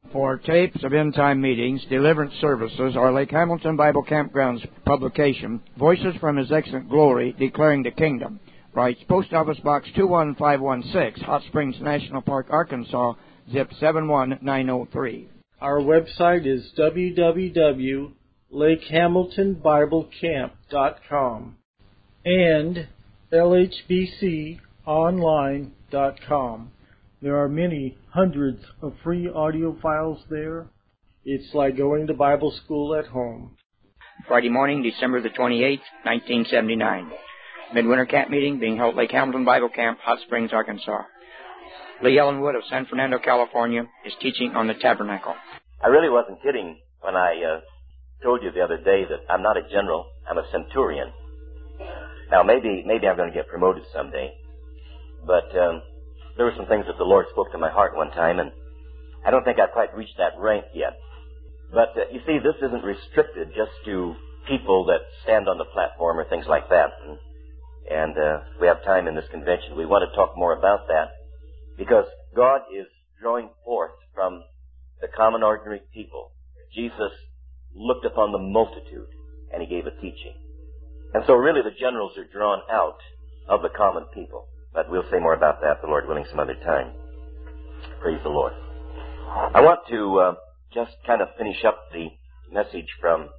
For tapes of end-time meetings, deliverance services, or Lake Hamilton Bible Campground's publication, Voices from His Excellent Glory, Declaring the Kingdom, writes Post Office Box 21516, Hot Springs National Park, Arkansas, zip 71903. Our website is www.lakehamiltonbiblecamp.com and lhbconline.com. There are many hundreds of free audio files there. It's like going to Bible school at home. Friday morning, December the 28th, 1979. Midwinter camp meeting being held at Lake Hamilton Bible Camp, Hot Springs, Arkansas. Lee Ellenwood of San Fernando, California, is teaching on the tabernacle. I really wasn't kidding when I told you the other day that I'm not a general, I'm a centurion. Now, maybe I'm going to get promoted someday, but there were some things that the Lord spoke to my heart one time, and I don't think I've quite reached that rank yet. But you see, this isn't restricted just to people that stand on the platform or things like that. And we have time in this convention. We want to talk more about that because God is drawing forth from the common ordinary people. Jesus looked upon the multitude and He gave a teaching. And so really the generals are drawn out of the common people. But we'll say more about that, the Lord willing, some other time. Praise the Lord. I want to just kind of finish up the message from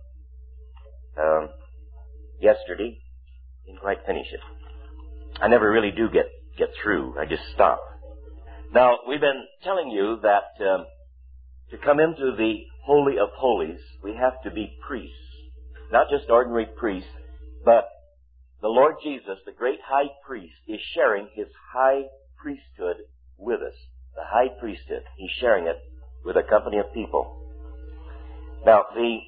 yesterday. Didn't quite finish it. I never really do get through. I just stop. Now, we've been telling you that to come into the Holy of Holies, we have to be priests. Not just ordinary priests, but the Lord Jesus, the great high priest, is sharing His high priesthood with us. The high priesthood. He's sharing it with a company of people. Now, the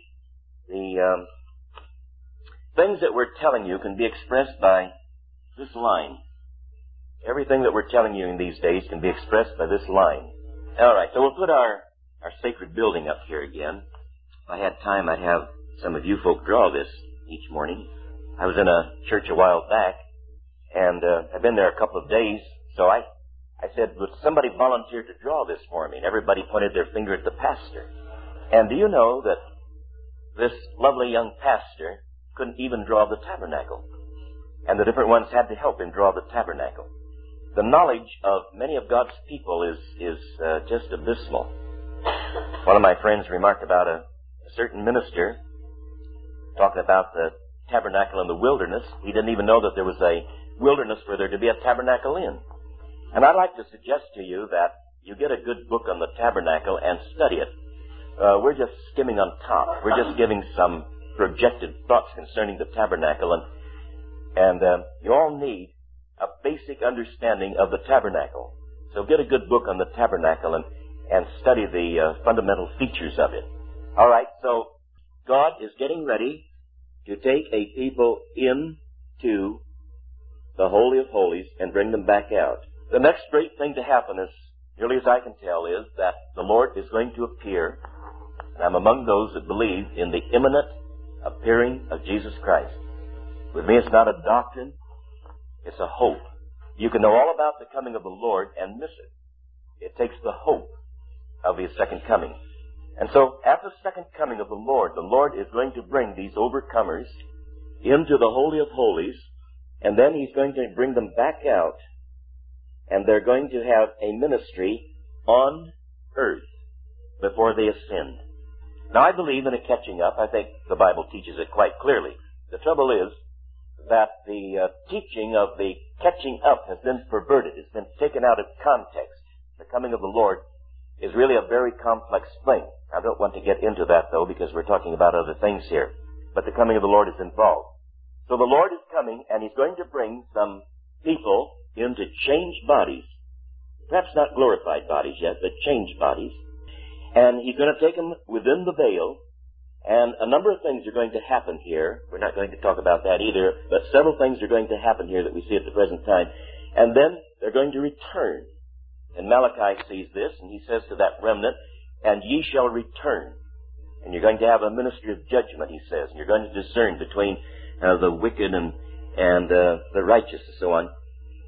things that we're telling you can be expressed by this line. Everything that we're telling you in these days can be expressed by this line. All right, so we'll put our sacred building up here again. If I had time, I'd have some of you folk draw this each morning. I was in a church a while back, and I've been there a couple of days, so I said, would somebody volunteer to draw this for me? And everybody pointed their finger at the pastor. And do you know that this lovely young pastor couldn't even draw the tabernacle? And the different ones had to help him draw the tabernacle. The knowledge of many of God's people is just abysmal. One of my friends remarked about a certain minister talking about the tabernacle in the wilderness. He didn't even know that there was a wilderness for there to be a tabernacle in. And I'd like to suggest to you that you get a good book on the tabernacle and study it. We're just skimming on top. We're just giving some projected thoughts concerning the tabernacle, and you all need a basic understanding of the tabernacle. So get a good book on the tabernacle and study the fundamental features of it. All right, so God is getting ready to take a people into the Holy of Holies and bring them back out. The next great thing to happen, as nearly as I can tell, is that the Lord is going to appear. And I'm among those that believe in the imminent appearing of Jesus Christ. With me, it's not a doctrine, it's a hope. You can know all about the coming of the Lord and miss it. It takes the hope of His second coming. And so, at the second coming of the Lord is going to bring these overcomers into the Holy of Holies, and then He's going to bring them back out, and they're going to have a ministry on earth before they ascend. Now, I believe in a catching up. I think the Bible teaches it quite clearly. The trouble is that the teaching of the catching up has been perverted. It's been taken out of context. The coming of the Lord is really a very complex thing. I don't want to get into that, though, because we're talking about other things here. But the coming of the Lord is involved. So the Lord is coming, and He's going to bring some people into changed bodies. Perhaps not glorified bodies yet, but changed bodies. And He's going to take them within the veil. And a number of things are going to happen here. We're not going to talk about that either, but several things are going to happen here that we see at the present time. And then they're going to return. And Malachi sees this, and he says to that remnant, and ye shall return. And you're going to have a ministry of judgment, he says. And you're going to discern between the wicked and the righteous and so on.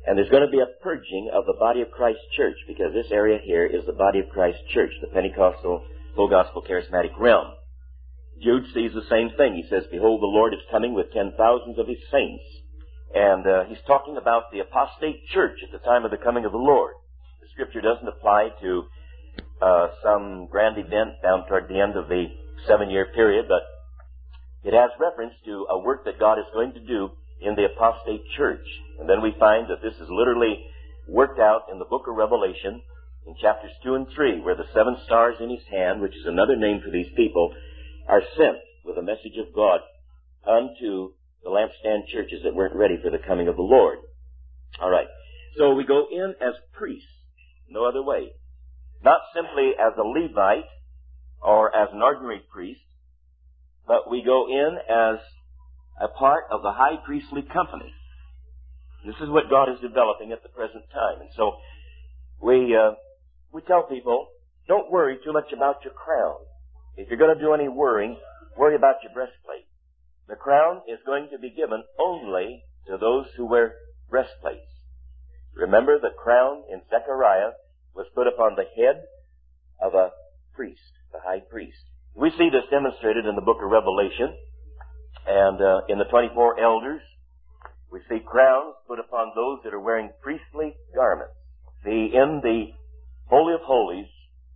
And there's going to be a purging of the body of Christ church, because this area here is the body of Christ church, the Pentecostal, full gospel, charismatic realm. Jude sees the same thing. He says, behold, the Lord is coming with 10,000s of his saints. And he's talking about the apostate church at the time of the coming of the Lord. The Scripture doesn't apply to some grand event down toward the end of the 7-year period, but it has reference to a work that God is going to do in the apostate church. And then we find that this is literally worked out in the book of Revelation in chapters 2 and 3, where the 7 stars in his hand, which is another name for these people, are sent with a message of God unto the lampstand churches that weren't ready for the coming of the Lord. All right. So we go in as priests, no other way. Not simply as a Levite or as an ordinary priest, but we go in as a part of the high priestly company. This is what God is developing at the present time. And so we tell people, don't worry too much about your crown. If you're going to do any worrying, worry about your breastplate. The crown is going to be given only to those who wear breastplates. Remember, the crown in Zechariah was put upon the head of a priest, the high priest. We see this demonstrated in the book of Revelation, and in the 24 elders, we see crowns put upon those that are wearing priestly garments. In the Holy of Holies,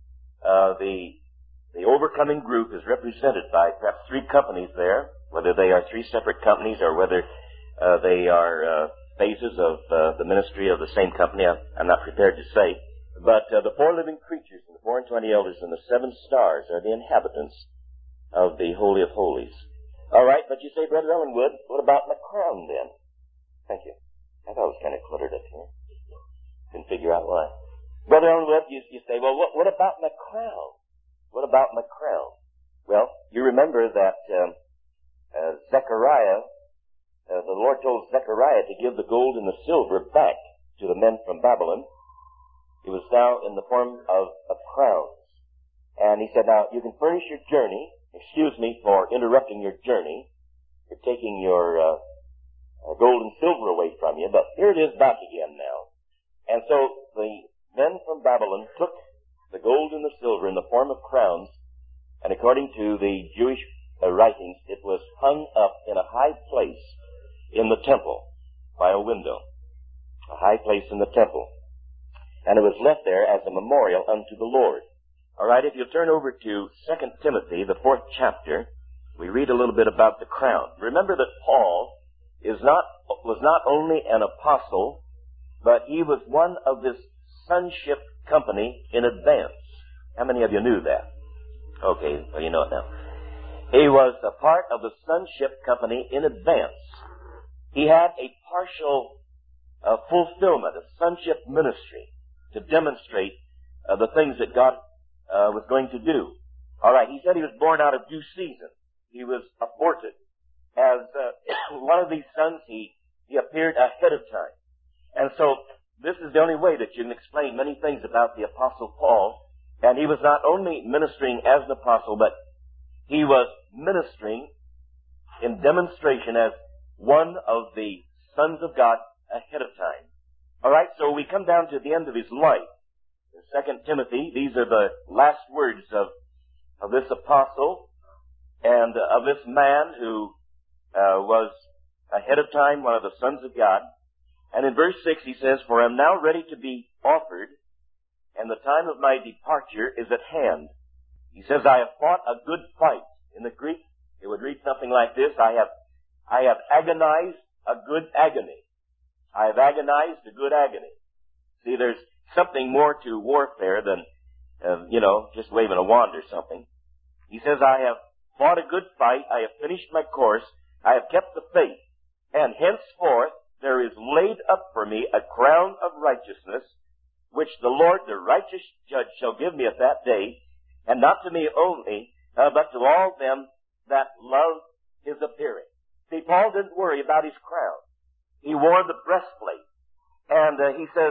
the overcoming group is represented by perhaps 3 companies there, whether they are 3 separate companies or whether they are phases of the ministry of the same company. I'm not prepared to say. But the 4 living creatures and the 4 and 20 elders and the 7 stars are the inhabitants of the Holy of Holies. All right, but you say, Brother Ellenwood, what about my crown then? Thank you. I thought it was kind of cluttered up here. Couldn't figure out why. Brother Ellenwood, you say, well, what about my crown? What about my crown? Well, you remember that Zechariah, the Lord told Zechariah to give the gold and the silver back to the men from Babylon. It was now in the form of crowns. And he said, now, you can furnish your journey. Excuse me for interrupting your journey. You're taking your gold and silver away from you, but here it is back again now. And so the men from Babylon took the gold and the silver in the form of crowns, and according to the Jewish writings, it was hung up in a high place in the temple by a window. A high place in the temple. And it was left there as a memorial unto the Lord. All right, if you'll turn over to 2 Timothy, the 4th chapter, we read a little bit about the crown. Remember that Paul was not only an apostle, but he was one of this sonship company in advance. How many of you knew that? Okay, well, you know it now. He was a part of the sonship company in advance. He had a partial fulfillment of sonship ministry to demonstrate the things that God was going to do. All right, he said he was born out of due season. He was aborted. As one of these sons, he appeared ahead of time. And so this is the only way that you can explain many things about the Apostle Paul. And he was not only ministering as an apostle, but he was ministering in demonstration as one of the sons of God ahead of time. All right, so we come down to the end of his life. In 2 Timothy, these are the last words of this apostle and of this man who was ahead of time one of the sons of God. And in verse 6 he says, for I am now ready to be offered, and the time of my departure is at hand. He says, I have fought a good fight. In the Greek, it would read something like this, I have agonized a good agony. I have agonized a good agony. See, there's something more to warfare than, just waving a wand or something. He says, I have fought a good fight. I have finished my course. I have kept the faith. And henceforth there is laid up for me a crown of righteousness, which the Lord, the righteous judge, shall give me at that day, and not to me only, but to all them that love his appearing. See, Paul didn't worry about his crown. He wore the breastplate. And he says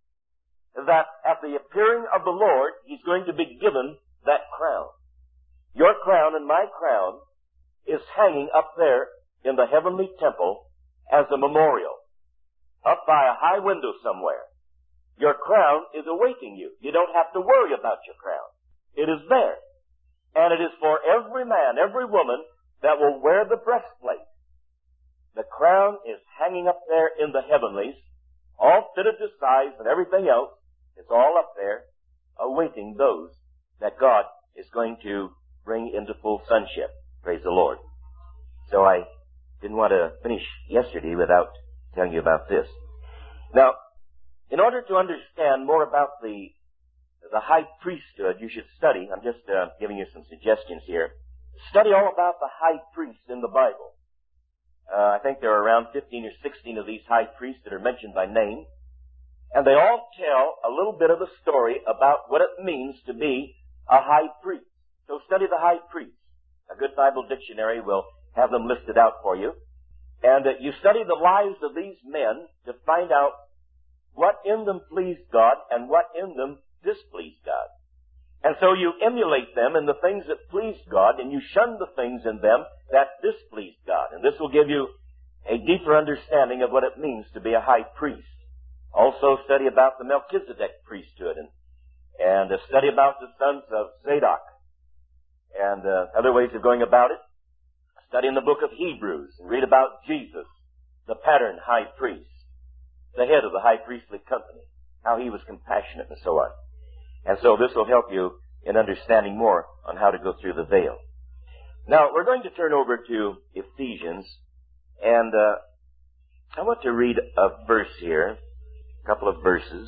that at the appearing of the Lord, he's going to be given that crown. Your crown and my crown is hanging up there in the heavenly temple as a memorial. up by a high window somewhere. Your crown is awaiting you. You don't have to worry about your crown. It is there. And it is for every man, every woman that will wear the breastplate. The crown is hanging up there in the heavenlies, all fitted to size and everything else. It's all up there, awaiting those that God is going to bring into full sonship. Praise the Lord. So I didn't want to finish yesterday without telling you about this. Now, in order to understand more about the high priesthood, you should study. I'm just giving you some suggestions here. Study all about the high priests in the Bible. I think there are around 15 or 16 of these high priests that are mentioned by name. And they all tell a little bit of the story about what it means to be a high priest. So study the high priests. A good Bible dictionary will have them listed out for you. And you study the lives of these men to find out what in them pleased God and what in them displeased God. And so you emulate them in the things that pleased God, and you shun the things in them that displeased God. And this will give you a deeper understanding of what it means to be a high priest. Also study about the Melchizedek priesthood and study about the sons of Zadok and other ways of going about it. Study in the book of Hebrews and read about Jesus, the pattern high priest, the head of the high priestly company, how he was compassionate and so on. And so this will help you in understanding more on how to go through the veil. Now, we're going to turn over to Ephesians, and I want to read a verse here, a couple of verses.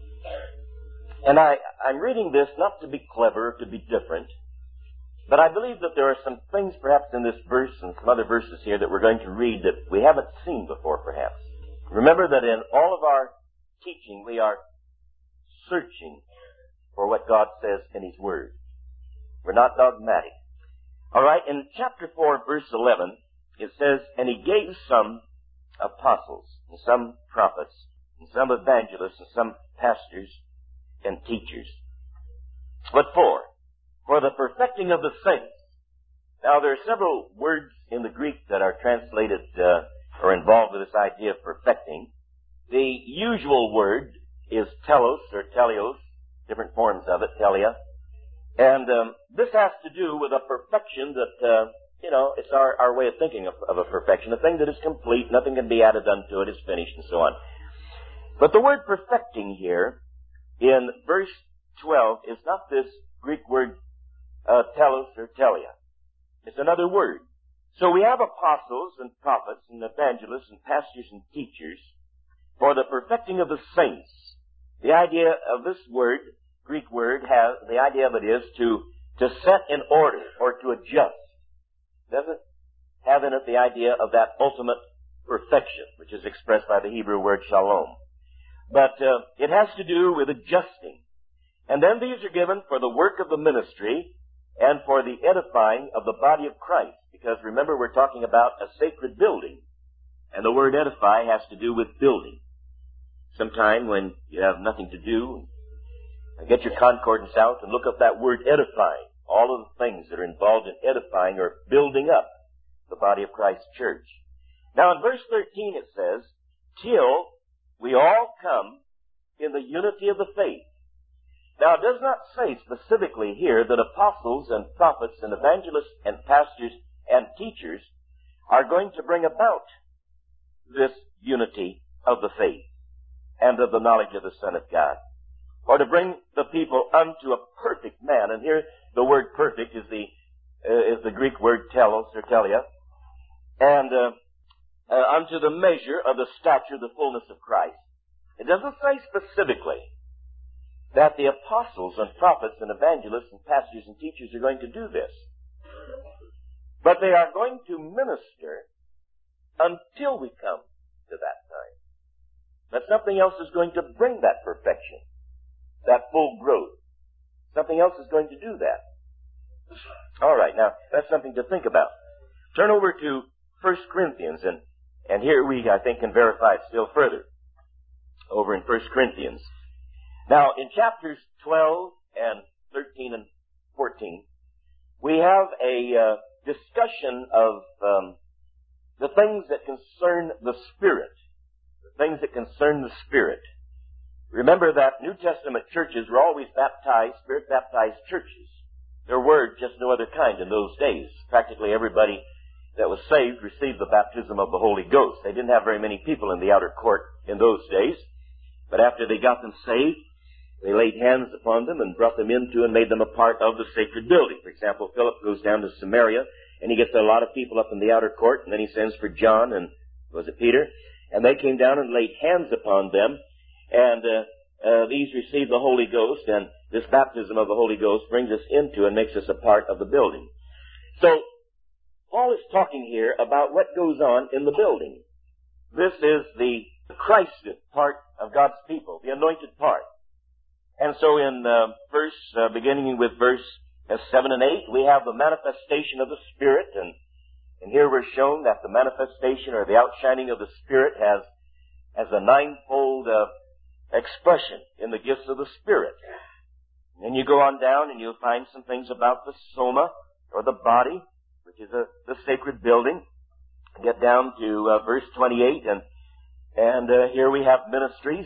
And I'm reading this not to be clever, to be different, but I believe that there are some things perhaps in this verse and some other verses here that we're going to read that we haven't seen before perhaps. Remember that in all of our teaching we are searching for what God says in His Word. We're not dogmatic. All right, in chapter 4, verse 11, it says, "And He gave some apostles, and some prophets, and some evangelists, and some pastors and teachers." What for? For the perfecting of the saints. Now, there are several words in the Greek that are translated or involved with this idea of perfecting. The usual word is telos or teleos, different forms of it, telia. And this has to do with a perfection that, it's our way of thinking of a perfection, a thing that is complete, nothing can be added unto it, is finished, and so on. But the word perfecting here in verse 12 is not this Greek word telos or telia. It's another word. So we have apostles and prophets and evangelists and pastors and teachers for the perfecting of the saints. The idea of this word, Greek word, the idea of it is to set in order or to adjust. It doesn't have in it the idea of that ultimate perfection, which is expressed by the Hebrew word shalom. But it has to do with adjusting. And then these are given for the work of the ministry and for the edifying of the body of Christ. Because remember, we're talking about a sacred building. And the word edify has to do with building. Sometime when you have nothing to do, get your concordance out and look up that word edifying. All of the things that are involved in edifying or building up the body of Christ's church. Now in verse 13 it says, "Till we all come in the unity of the faith." Now it does not say specifically here that apostles and prophets and evangelists and pastors and teachers are going to bring about this unity of the faith and of the knowledge of the Son of God, or to bring the people unto a perfect man. And here the word perfect is the Greek word telos or telia, and unto the measure of the stature, the fullness of Christ. It doesn't say specifically that the apostles and prophets and evangelists and pastors and teachers are going to do this. But they are going to minister until we come to that time. That something else is going to bring that perfection, that full growth. Something else is going to do that. All right, now, that's something to think about. Turn over to 1 Corinthians, and here we, I think, can verify it still further. Over in 1 Corinthians. Now, in chapters 12 and 13 and 14, we have a discussion of the things that concern the Spirit the things that concern the Spirit. Remember that New Testament churches were always baptized, Spirit-baptized churches. There were just no other kind in those days. Practically everybody that was saved received the baptism of the Holy Ghost. They didn't have very many people in the outer court in those days. But after they got them saved, they laid hands upon them and brought them into and made them a part of the sacred building. For example, Philip goes down to Samaria, and he gets a lot of people up in the outer court, and then he sends for John and, was it Peter? And they came down and laid hands upon them, and these received the Holy Ghost, and this baptism of the Holy Ghost brings us into and makes us a part of the building. So, Paul is talking here about what goes on in the building. This is the Christed part of God's people, the anointed part. And so in beginning with verse 7 and 8, we have the manifestation of the Spirit, and here we're shown that the manifestation or the outshining of the Spirit has a ninefold expression in the gifts of the Spirit. And then you go on down and you'll find some things about the soma, or the body, which is the sacred building. Get down to verse 28, and here we have ministries.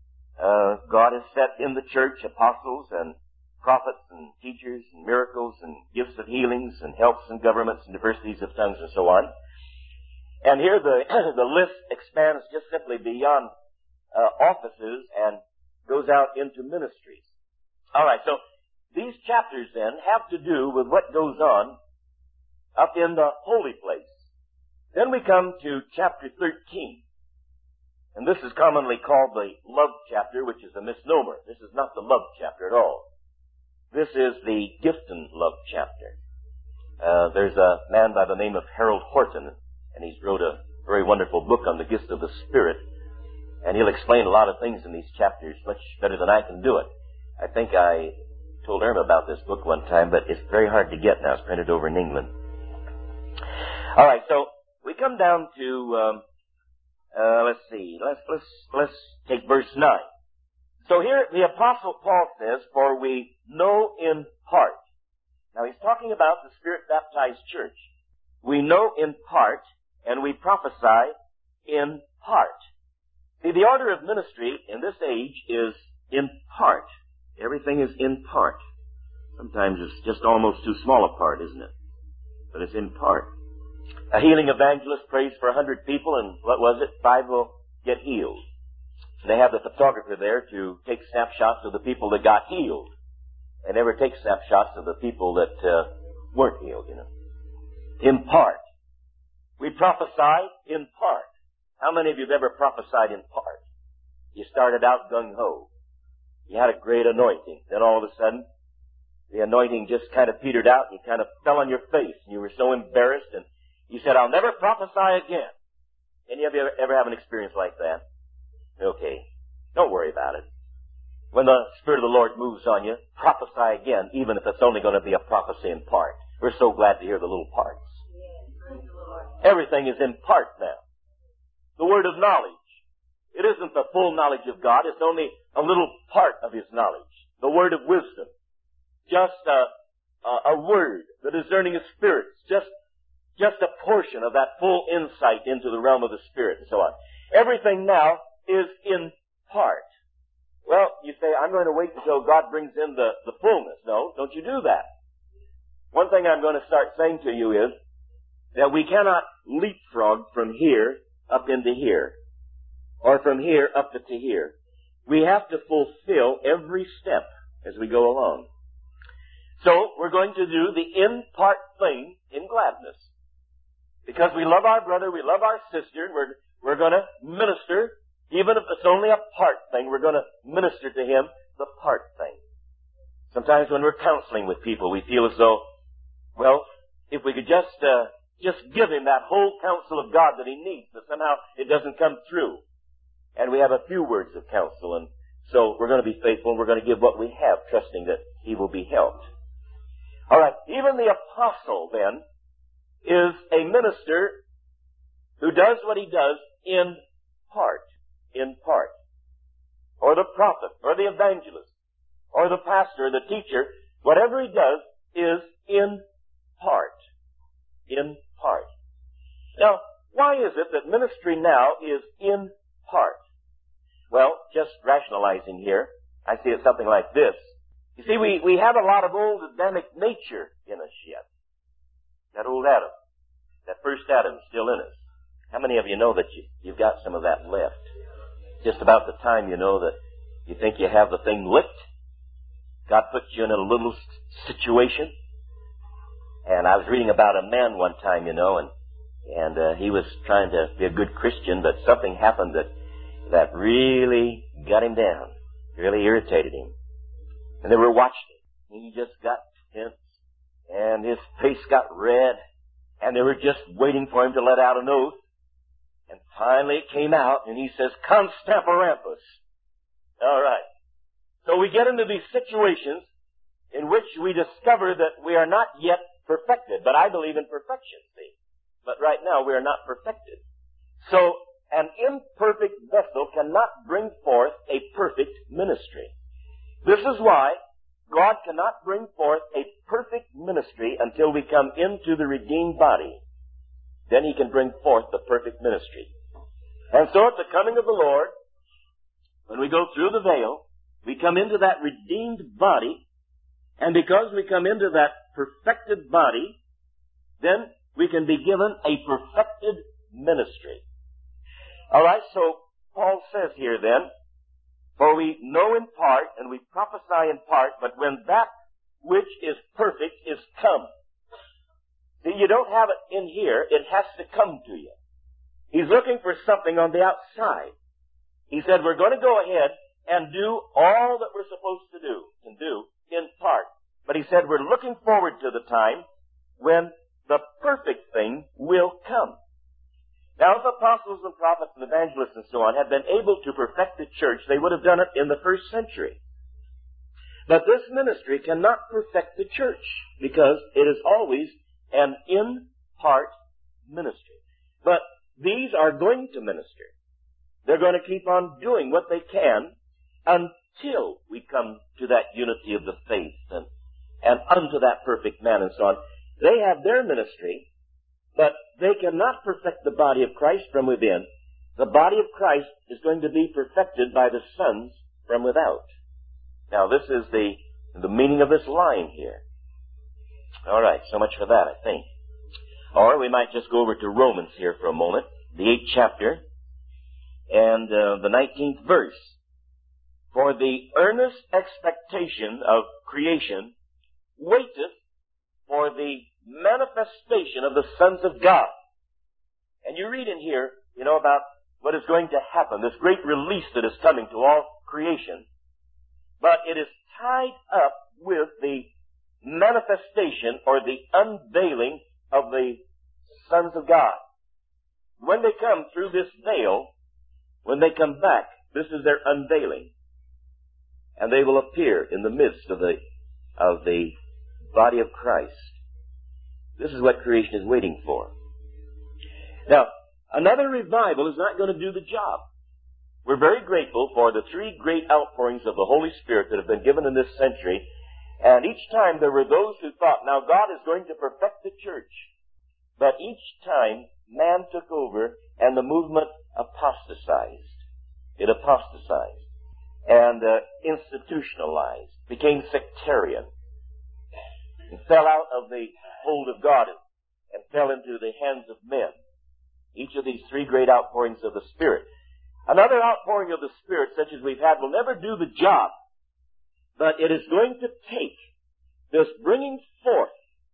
God has set in the church apostles and prophets and teachers and miracles and gifts of healings and helps and governments and diversities of tongues and so on. And here the list expands just simply beyond offices and goes out into ministries. All right, so these chapters then have to do with what goes on up in the holy place. Then we come to chapter 13. And this is commonly called the love chapter, which is a misnomer. This is not the love chapter at all. This is the Gifton love chapter. There's a man by the name of Harold Horton, and he's wrote a very wonderful book on the gifts of the Spirit. And he'll explain a lot of things in these chapters much better than I can do it. I think I told Irma about this book one time, but it's very hard to get now. It's printed over in England. All right, so we come down to let's see. Let's take verse 9. So here the Apostle Paul says, "For we know in part." Now he's talking about the Spirit-baptized church. We know in part, and we prophesy in part. See, the order of ministry in this age is in part. Everything is in part. Sometimes it's just almost too small a part, isn't it? But it's in part. A healing evangelist prays for 100 people, and what was it? 5 will get healed. They have the photographer there to take snapshots of the people that got healed. They never take snapshots of the people that weren't healed, you know. In part. We prophesy in part. How many of you have ever prophesied in part? You started out gung-ho. You had a great anointing. Then all of a sudden, the anointing just kind of petered out, and you kind of fell on your face, and you were so embarrassed, and you said, "I'll never prophesy again." Any of you ever have an experience like that? Okay. Don't worry about it. When the Spirit of the Lord moves on you, prophesy again, even if it's only going to be a prophecy in part. We're so glad to hear the little parts. Everything is in part now. The word of knowledge. It isn't the full knowledge of God. It's only a little part of His knowledge. The word of wisdom. Just a word. The discerning of spirits. Just a portion of that full insight into the realm of the Spirit and so on. Everything now is in part. Well, you say, "I'm going to wait until God brings in the fullness." No, don't you do that. One thing I'm going to start saying to you is that we cannot leapfrog from here up into here, or from here up to here. We have to fulfill every step as we go along. So, we're going to do the in-part thing in gladness. Because we love our brother, we love our sister, and we're going to minister, even if it's only a part thing, we're going to minister to him the part thing. Sometimes when we're counseling with people, we feel as though, well, if we could just give him that whole counsel of God that he needs, but somehow it doesn't come through. And we have a few words of counsel, and so we're going to be faithful, and we're going to give what we have, trusting that he will be helped. All right, even the apostle, then, is a minister who does what he does in part. In part. Or the prophet, or the evangelist, or the pastor, the teacher, whatever he does is in part. In part. Now, why is it that ministry now is in part? just rationalizing here. I see it something like this. You see, we have a lot of old Adamic nature in us yet. That old Adam. That first Adam is still in us. How many of you know that you've got some of that left? Just about the time you know that you think you have the thing licked, God puts you in a little situation. And I was reading about a man one time, and he was trying to be a good Christian, but something happened that really got him down, really irritated him. And they were watching him. He just got tense, and his face got red, and they were just waiting for him to let out an oath. And finally it came out, and he says, "Constamperampas." All right. So we get into these situations in which we discover that we are not yet perfected. But I believe in perfection, see. But right now we are not perfected. So an imperfect vessel cannot bring forth a perfect ministry. This is why God cannot bring forth a perfect ministry until we come into the redeemed body. Then He can bring forth the perfect ministry. And so at the coming of the Lord, when we go through the veil, we come into that redeemed body, and because we come into that perfected body, then we can be given a perfected ministry. All right, so Paul says here then, "For we know in part, and we prophesy in part, but when that which is perfect is come." See, you don't have it in here, it has to come to you. He's looking for something on the outside. He said, we're going to go ahead and do all that we're supposed to do, and do in part. But he said, we're looking forward to the time when the perfect thing will come. Now, if apostles and prophets and evangelists and so on had been able to perfect the church, they would have done it in the first century. But this ministry cannot perfect the church because it is always an in-part ministry. But these are going to minister. They're going to keep on doing what they can until we come to that unity of the faith and unto that perfect man and so on. They have their ministry, but they cannot perfect the body of Christ from within. The body of Christ is going to be perfected by the sons from without. Now, this is the meaning of this line here. All right, so much for that, I think. Or we might just go over to Romans here for a moment, the 8th chapter, and the 19th verse. "For the earnest expectation of creation waiteth for the manifestation of the sons of God." And you read in here, about what is going to happen, this great release that is coming to all creation. But it is tied up with the manifestation or the unveiling of the sons of God. When they come through this veil, when they come back, this is their unveiling. And they will appear in the midst of the body of Christ. This is what creation is waiting for. Now, another revival is not going to do the job. We're very grateful for the 3 great outpourings of the Holy Spirit that have been given in this century. And each time there were those who thought, now God is going to perfect the church. But each time man took over and the movement apostatized. It apostatized and institutionalized, became sectarian, and fell out of the hold of God and fell into the hands of men. Each of these 3 great outpourings of the Spirit. Another outpouring of the Spirit, such as we've had, will never do the job. But it is going to take this bringing forth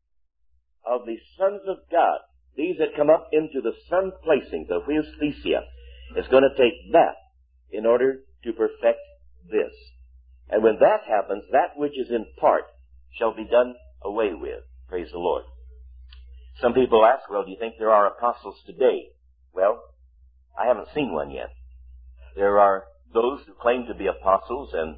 of the sons of God, these that come up into the sun placings of Theothesia. It's going to take that in order to perfect this. And when that happens, that which is in part shall be done away with. Praise the Lord. Some people ask, well, do you think there are apostles today? Well, I haven't seen one yet. There are those who claim to be apostles, and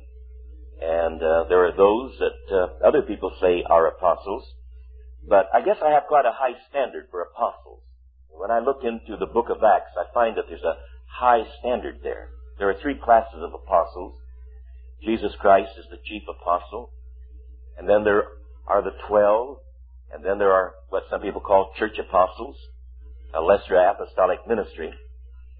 there are those that other people say are apostles. But I guess I have quite a high standard for apostles. When I look into the book of Acts, I find that there's a high standard there. There are 3 classes of apostles. Jesus Christ is the chief apostle. And then there are the 12. And then there are what some people call church apostles, a lesser apostolic ministry.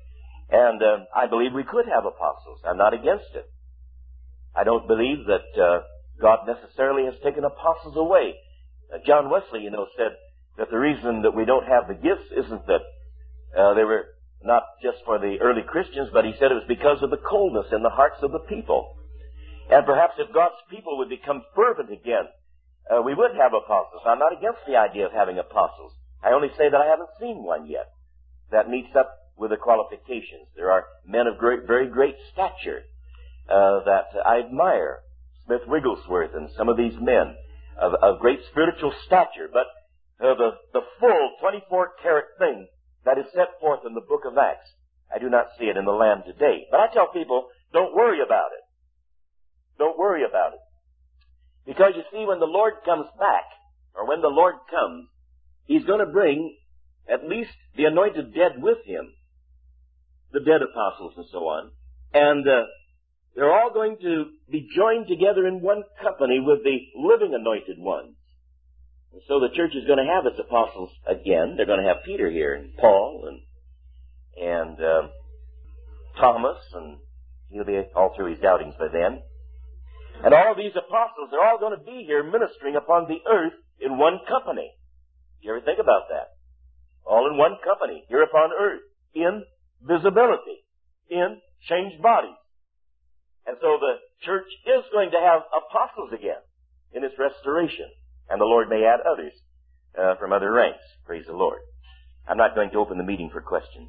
And I believe we could have apostles. I'm not against it. I don't believe that God necessarily has taken apostles away. John Wesley, said that the reason that we don't have the gifts isn't that they were not just for the early Christians, but he said it was because of the coldness in the hearts of the people. And perhaps if God's people would become fervent again, we would have apostles. I'm not against the idea of having apostles. I only say that I haven't seen one yet that meets up with the qualifications. There are men of very great stature that I admire. Smith Wigglesworth and some of these men of great spiritual stature. But the full 24-carat thing that is set forth in the book of Acts, I do not see it in the land today. But I tell people, don't worry about it. Don't worry about it. Because you see, when the Lord comes back, or when the Lord comes, He's going to bring at least the anointed dead with Him, the dead apostles and so on. And they're all going to be joined together in one company with the living anointed ones. And so the church is going to have its apostles again. They're going to have Peter here, and Paul, and Thomas, and he'll be all through his doubtings by then. And all of these apostles, they're all going to be here ministering upon the earth in one company. Do you ever think about that? All in one company, here upon earth, in visibility, in changed bodies. And so the church is going to have apostles again in its restoration. And the Lord may add others from other ranks. Praise the Lord. I'm not going to open the meeting for questions.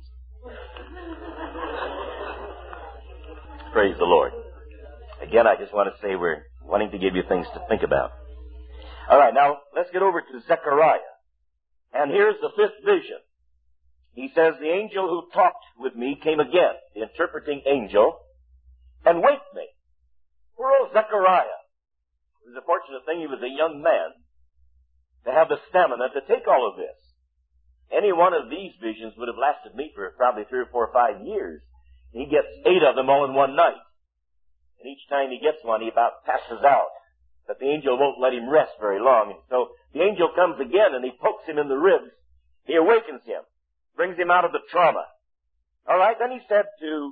Praise the Lord. Again, I just want to say we're wanting to give you things to think about. All right, now let's get over to Zechariah. And here's the fifth vision. He says, the angel who talked with me came again, the interpreting angel, and waked me. Poor old Zechariah. It was a fortunate thing he was a young man to have the stamina to take all of this. Any one of these visions would have lasted me for probably 3 or 4 or 5 years. He gets 8 of them all in one night. And each time he gets one, he about passes out. But the angel won't let him rest very long. And so the angel comes again and he pokes him in the ribs. He awakens him, brings him out of the trauma. All right, then he said to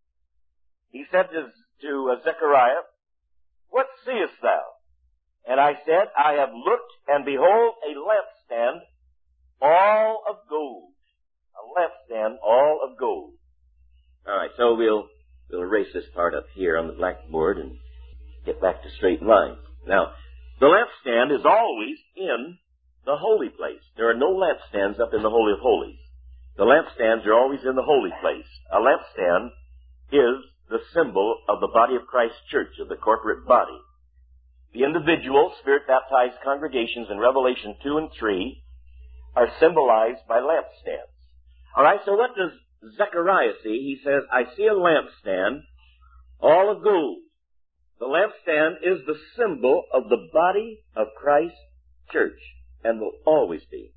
Zechariah, what seest thou? And I said, I have looked, and behold, a lampstand all of gold. A lampstand all of gold. All right, so we'll erase this part up here on the blackboard and get back to straight lines. Now, the lampstand is always in the holy place. There are no lampstands up in the Holy of Holies. The lampstands are always in the holy place. A lampstand is the symbol of the body of Christ's church, of the corporate body. The individual Spirit-baptized congregations in Revelation 2 and 3 are symbolized by lampstands. All right, so what does Zechariah see? He says, I see a lampstand, all of gold. The lampstand is the symbol of the body of Christ's church, and will always be.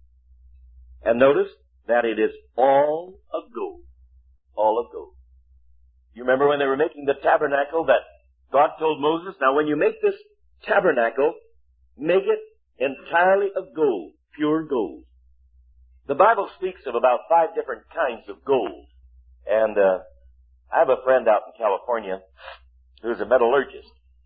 And notice that it is all of gold. All of gold. You remember when they were making the tabernacle that God told Moses, now when you make this tabernacle, make it entirely of gold, pure gold. The Bible speaks of about 5 different kinds of gold. And I have a friend out in California who's a metallurgist.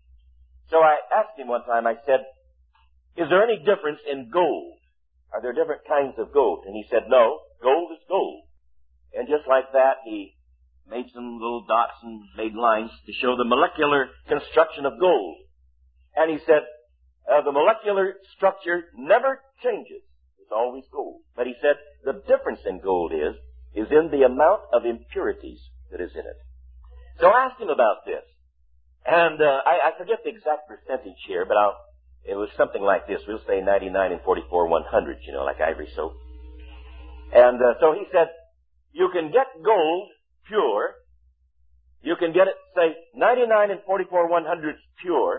So I asked him one time, I said, is there any difference in gold? Are there different kinds of gold? And he said, no, gold is gold. And just like that, he made some little dots and made lines to show the molecular construction of gold. And he said, the molecular structure never changes. It's always gold. But he said, the difference in gold is in the amount of impurities that is in it. So I asked him about this. And I forget the exact percentage here, but it was something like this. We'll say 99 and 44 100, like ivory soap. And so he said, you can get gold pure. You can get it, say, 99 and 44 100 pure.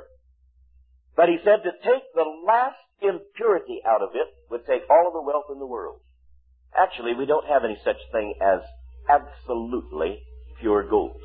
But he said to take the last impurity out of it would take all of the wealth in the world. Actually, we don't have any such thing as absolutely pure gold.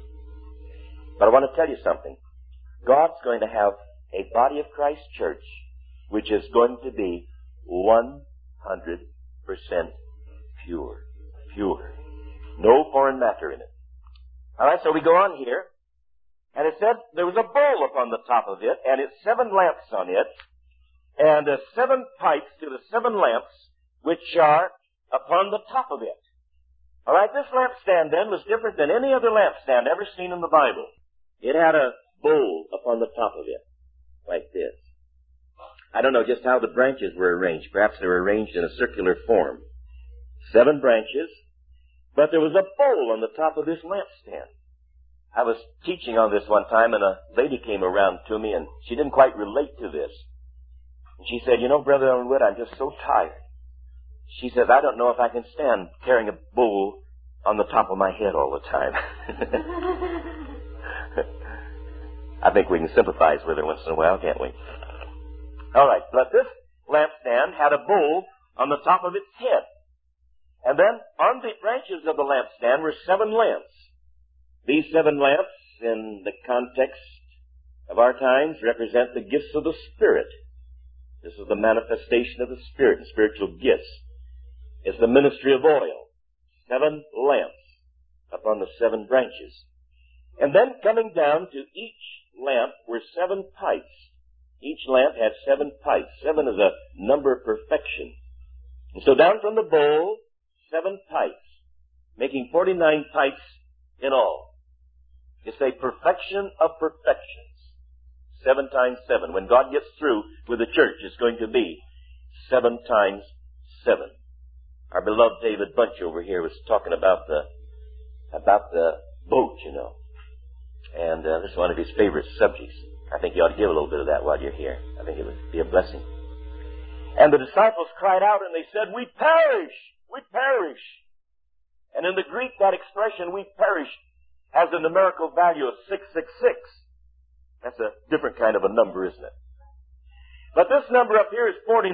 But I want to tell you something. God's going to have a body of Christ church which is going to be 100% pure. Pure. No foreign matter in it. All right, so we go on here. And it said there was a bowl upon the top of it, and its 7 lamps on it, and 7 pipes to the 7 lamps which are upon the top of it. All right, this lampstand then was different than any other lampstand ever seen in the Bible. It had a bowl upon the top of it, like this. I don't know just how the branches were arranged. Perhaps they were arranged in a circular form. 7 branches, but there was a bowl on the top of this lampstand. I was teaching on this one time, and a lady came around to me, and she didn't quite relate to this. And she said, you know, Brother Ellenwood, I'm just so tired. She says, I don't know if I can stand carrying a bowl on the top of my head all the time. I think we can sympathize with her once in a while, can't we? All right, but this lampstand had a bowl on the top of its head. And then on the branches of the lampstand were 7 lamps. These 7 lamps, in the context of our times, represent the gifts of the Spirit. This is the manifestation of the Spirit and spiritual gifts. It's the ministry of oil. 7 lamps upon the 7 branches. And then coming down to each lamp were 7 pipes. Each lamp had 7 pipes. 7 is a number of perfection. And so down from the bowl, 7 pipes, making 49 pipes in all. It's a perfection of perfections. 7 times 7. When God gets through with the church, it's going to be 7 times 7. Our beloved David Bunch over here was talking about the boat, you know. And this is one of his favorite subjects. I think you ought to give a little bit of that while you're here. I think it would be a blessing. And the disciples cried out and they said, we perish! We perish! And in the Greek, that expression, we perish, has a numerical value of 666. That's a different kind of a number, isn't it? But this number up here is 49.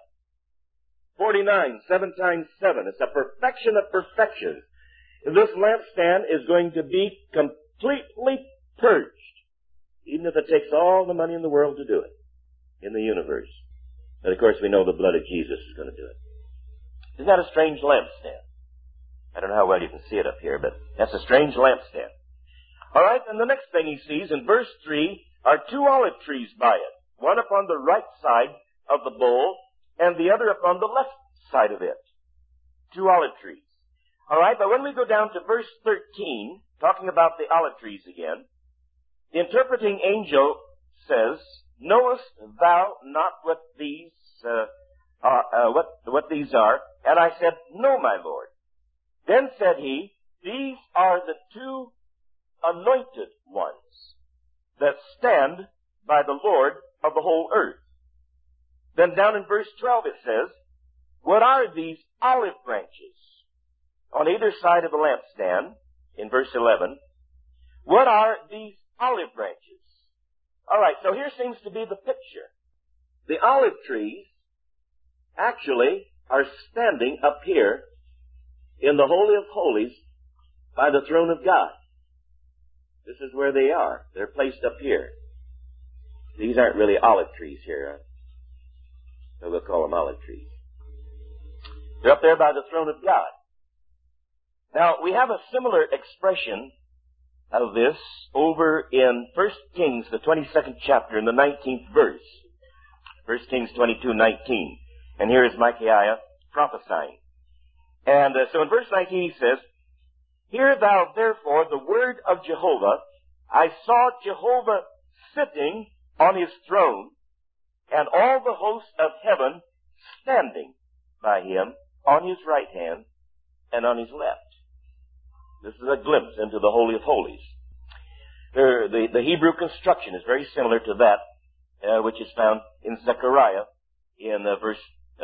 49, 7 times 7. It's a perfection of perfection. This lampstand is going to be completely purged, even if it takes all the money in the world to do it, in the universe. And of course we know the blood of Jesus is going to do it. Isn't that a strange lampstand? I don't know how well you can see it up here, but that's a strange lampstand. All right, and the next thing he sees in verse 3 are 2 olive trees by it, one upon the right side of the bowl and the other upon the left side of it. 2 olive trees. All right, but when we go down to verse 13, talking about the olive trees again, the interpreting angel says, knowest thou not what these what these are? And I said, no, my Lord. Then said he, these are the 2 anointed ones that stand by the Lord of the whole earth. Then down in verse 12 it says, what are these olive branches on either side of the lampstand? In verse 11, what are these olive branches? All right, so here seems to be the picture. The olive trees actually are standing up here in the Holy of Holies by the throne of God. This is where they are. They're placed up here. These aren't really olive trees here. So we'll call them olive trees. They're up there by the throne of God. Now, we have a similar expression of this over in 1 Kings, the 22nd chapter, in the 19th verse. 1 Kings 22:19. And here is Micaiah prophesying. And so in verse 19 he says, hear thou therefore the word of Jehovah. I saw Jehovah sitting on his throne, and all the hosts of heaven standing by him on his right hand and on his left. This is a glimpse into the Holy of Holies. The Hebrew construction is very similar to that which is found in Zechariah in verse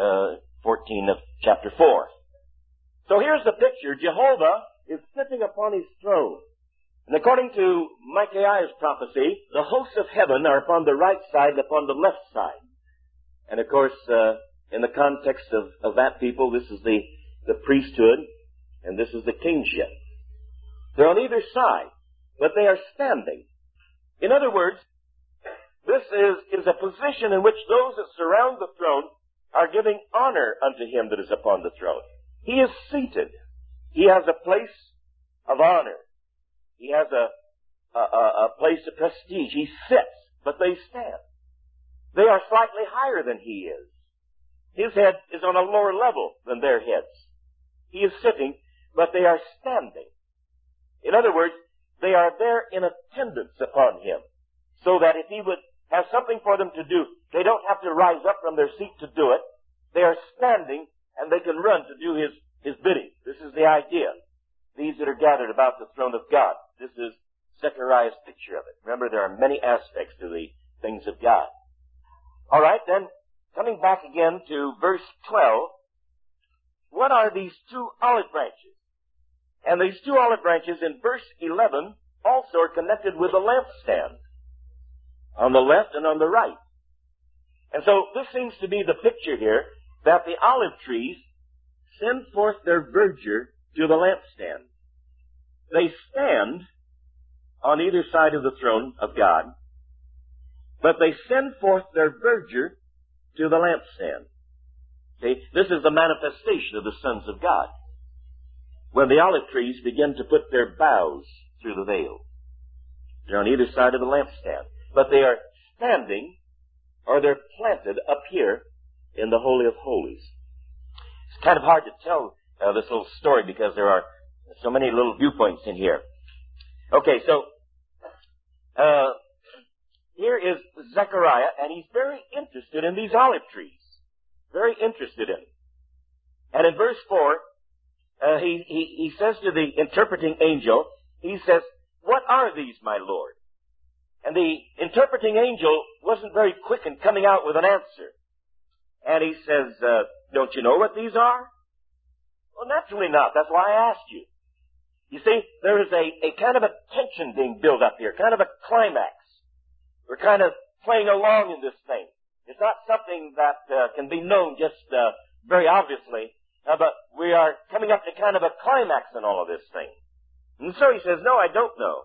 14 of chapter 4. So here's the picture. Jehovah is sitting upon his throne. And according to Micaiah's prophecy, the hosts of heaven are upon the right side and upon the left side. And of course, in the context of that people, this is the priesthood, and this is the kingship. They're on either side, but they are standing. In other words, this is a position in which those that surround the throne are giving honor unto him that is upon the throne. He is seated. He has a place of honor. He has a place of prestige. He sits, but they stand. They are slightly higher than he is. His head is on a lower level than their heads. He is sitting, but they are standing. In other words, they are there in attendance upon him, so that if he would have something for them to do, they don't have to rise up from their seat to do it. They are standing, and they can run to do his bidding. This is the idea. These that are gathered about the throne of God. This is Zechariah's picture of it. Remember, there are many aspects to the things of God. All right, then, coming back again to verse 12, what are these two olive branches? And these two olive branches in verse 11 also are connected with a lampstand on the left and on the right. And so this seems to be the picture here that the olive trees send forth their verdure to the lampstand. They stand on either side of the throne of God, but they send forth their verdure to the lampstand. See, this is the manifestation of the sons of God, when the olive trees begin to put their boughs through the veil. They're on either side of the lampstand, but they are standing, or they're planted up here in the Holy of Holies. It's kind of hard to tell this little story because there are so many little viewpoints in here. Okay, so here is Zechariah, and he's very interested in these olive trees. Very interested in them. And in verse 4, he says to the interpreting angel, he says, "What are these, my Lord?" And the interpreting angel wasn't very quick in coming out with an answer. And he says, "Don't you know what these are?" Well, naturally not. That's why I asked you. You see, there is a kind of a tension being built up here, kind of a climax. We're kind of playing along in this thing. It's not something that can be known just very obviously, but we are coming up to kind of a climax in all of this thing. And so he says, "No, I don't know."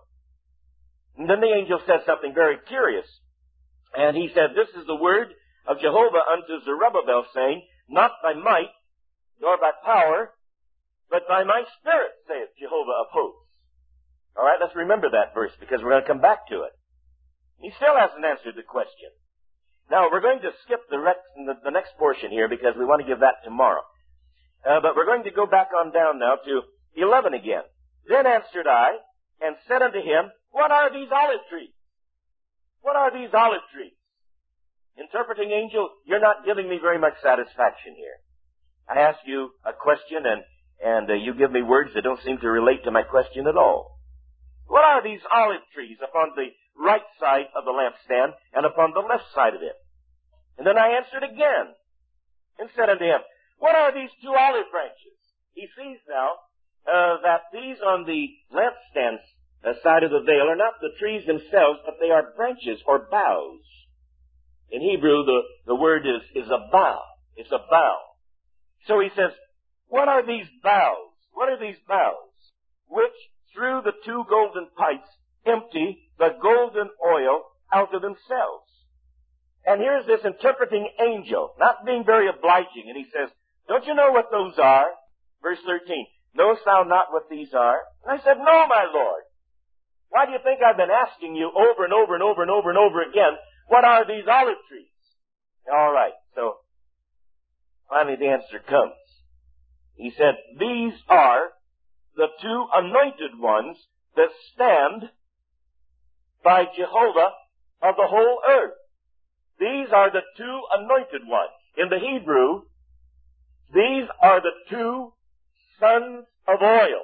And then the angel says something very curious. And he said, "This is the word of Jehovah unto Zerubbabel, saying, Not by might, nor by power, but by my Spirit, saith Jehovah of hosts." All right, let's remember that verse, because we're going to come back to it. He still hasn't answered the question. Now, we're going to skip the next portion here, because we want to give that tomorrow. But we're going to go back on down now to 11 again. "Then answered I, and said unto him, What are these olive trees? What are these olive trees?" Interpreting angel, you're not giving me very much satisfaction here. I ask you a question, and you give me words that don't seem to relate to my question at all. What are these olive trees upon the right side of the lampstand and upon the left side of it? And then I answered again, and said unto him, What are these two olive branches? He sees now that these on the lampstand side of the veil are not the trees themselves, but they are branches or boughs. In Hebrew, the word is a bough. It's a bough. So he says, "What are these boughs? What are these boughs? Which through the two golden pipes empty the golden oil out of themselves." And here's this interpreting angel, not being very obliging, and he says, "Don't you know what those are?" Verse 13, "Knowest thou not what these are?" And I said, "No, my Lord." Why do you think I've been asking you over and over and over and over and over again, what are these olive trees? All right, so finally the answer comes. He said, "These are the two anointed ones that stand by Jehovah of the whole earth." These are the two anointed ones. In the Hebrew, these are the two sons of oil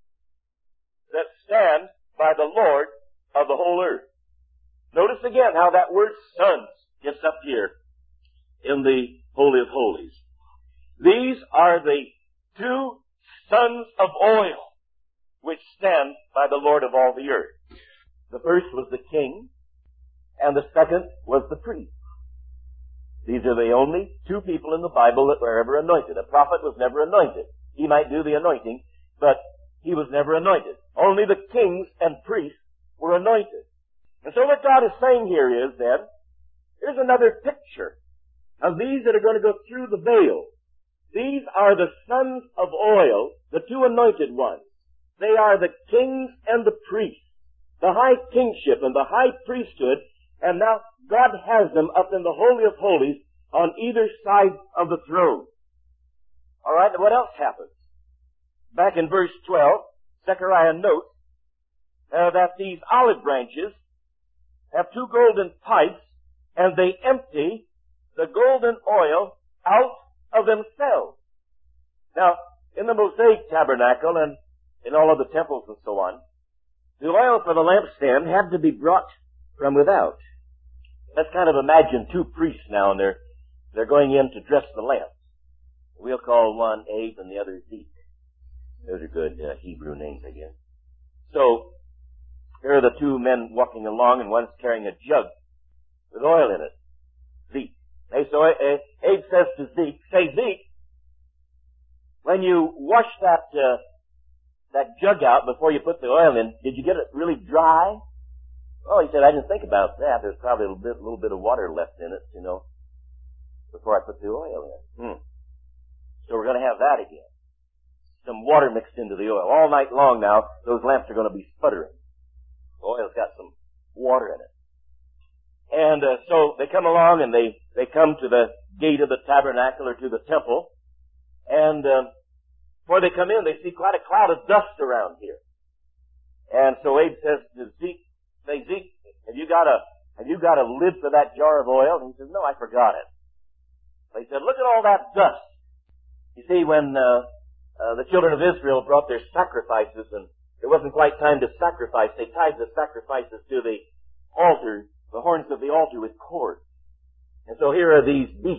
that stand by the Lord of the whole earth. Notice again how that word sons gets up here in the Holy of Holies. These are the two sons of oil which stand by the Lord of all the earth. The first was the king, and the second was the priest. These are the only two people in the Bible that were ever anointed. A prophet was never anointed. He might do the anointing, but he was never anointed. Only the kings and priests were anointed. And so what God is saying here is then, here's another picture of these that are going to go through the veil. These are the sons of oil, the two anointed ones. They are the kings and the priests. the high kingship and the high priesthood, and now God has them up in the Holy of Holies on either side of the throne. All right, what else happens? Back in verse 12, Zechariah notes that these olive branches have two golden pipes, and they empty the golden oil out of themselves. Now, in the Mosaic tabernacle and in all of the temples and so on, the oil for the lampstand had to be brought from without. Let's kind of imagine two priests now, and they're going in to dress the lamps. We'll call one Abe and the other Zeke. Those are good Hebrew names, I guess. So, here are the two men walking along, and one's carrying a jug with oil in it. Zeke. Hey, so Abe says to Zeke, say, Zeke, when you wash that jug out before you put the oil in, did you get it really dry? Oh, he said, I didn't think about that. There's probably a little bit of water left in it, before I put the oil in. So we're going to have that again. Some water mixed into the oil. All night long now, those lamps are going to be sputtering. The oil's got some water in it. And so they come along and they come to the gate of the tabernacle or to the temple. And before they come in, they see quite a cloud of dust around here. And so Abe says to Zeke, say, Zeke, have you got a lid for that jar of oil? And he says, no, I forgot it. So he said, look at all that dust. You see, when the children of Israel brought their sacrifices and it wasn't quite time to sacrifice, they tied the sacrifices to the altar, the horns of the altar with cords. And so here are these beasts,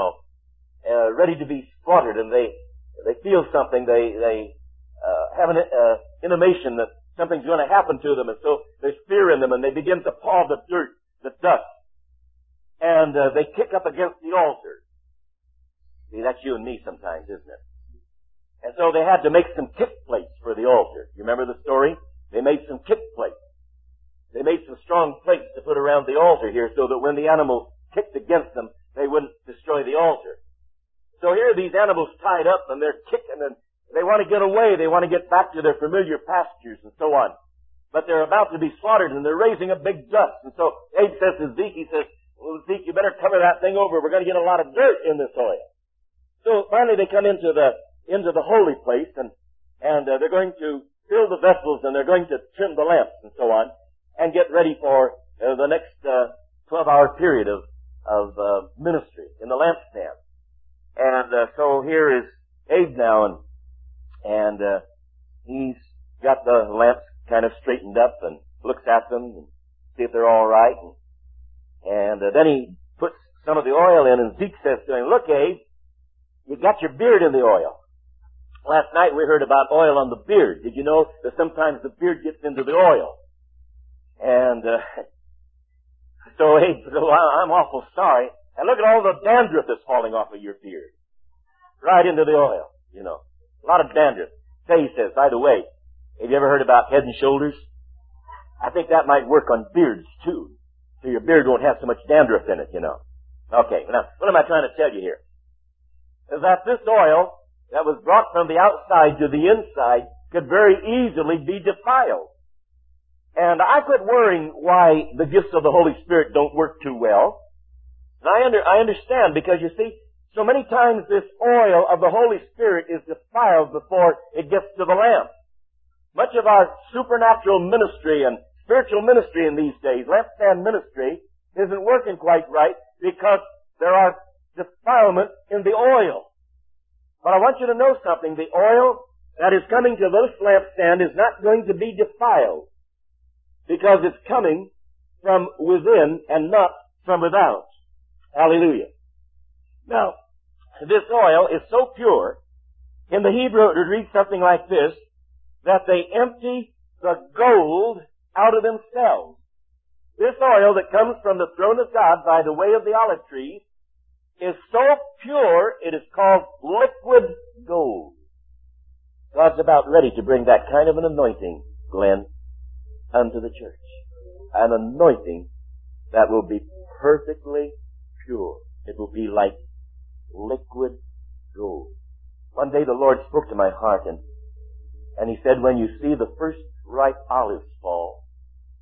ready to be slaughtered, and they feel something, they have an intimation that something's going to happen to them, and so there's fear in them, and they begin to paw the dirt, the dust, and they kick up against the altar. See, that's you and me sometimes, isn't it? And so they had to make some kick plates for the altar. You remember the story? They made some kick plates. They made some strong plates to put around the altar here so that when the animals kicked against them, they wouldn't destroy the altar. So here are these animals tied up and they're kicking and they want to get away. They want to get back to their familiar pastures and so on. But they're about to be slaughtered and they're raising a big dust. And so Abe says to Zeke, he says, well, Zeke, you better cover that thing over. We're going to get a lot of dirt in this oil. So finally they come into the holy place and they're going to fill the vessels and they're going to trim the lamps and so on and get ready for the next 12-hour period of ministry in the lampstand. And so here is Abe now, and he's got the lamps kind of straightened up and looks at them and see if they're all right. And then he puts some of the oil in, and Zeke says to him, look, Abe, you got your beard in the oil. Last night we heard about oil on the beard. Did you know that sometimes the beard gets into the oil? And so Abe said, well, I'm awful sorry. And look at all the dandruff that's falling off of your beard. Right into the oil, A lot of dandruff. Say, he says, by the way, have you ever heard about Head and Shoulders? I think that might work on beards, too. So your beard won't have so much dandruff in it, Okay, now, what am I trying to tell you here? Is that this oil that was brought from the outside to the inside could very easily be defiled. And I quit worrying why the gifts of the Holy Spirit don't work too well. And I understand, because you see, so many times this oil of the Holy Spirit is defiled before it gets to the lamp. Much of our supernatural ministry and spiritual ministry in these days, lampstand ministry, isn't working quite right because there are defilements in the oil. But I want you to know something. The oil that is coming to this lampstand is not going to be defiled because it's coming from within and not from without. Hallelujah. Now, this oil is so pure, in the Hebrew it would read something like this, that they empty the gold out of themselves. This oil that comes from the throne of God by the way of the olive trees is so pure, it is called liquid gold. God's about ready to bring that kind of an anointing, Glenn, unto the church. An anointing that will be perfectly pure. It will be like liquid gold. One day the Lord spoke to my heart and he said, when you see the first ripe olives fall,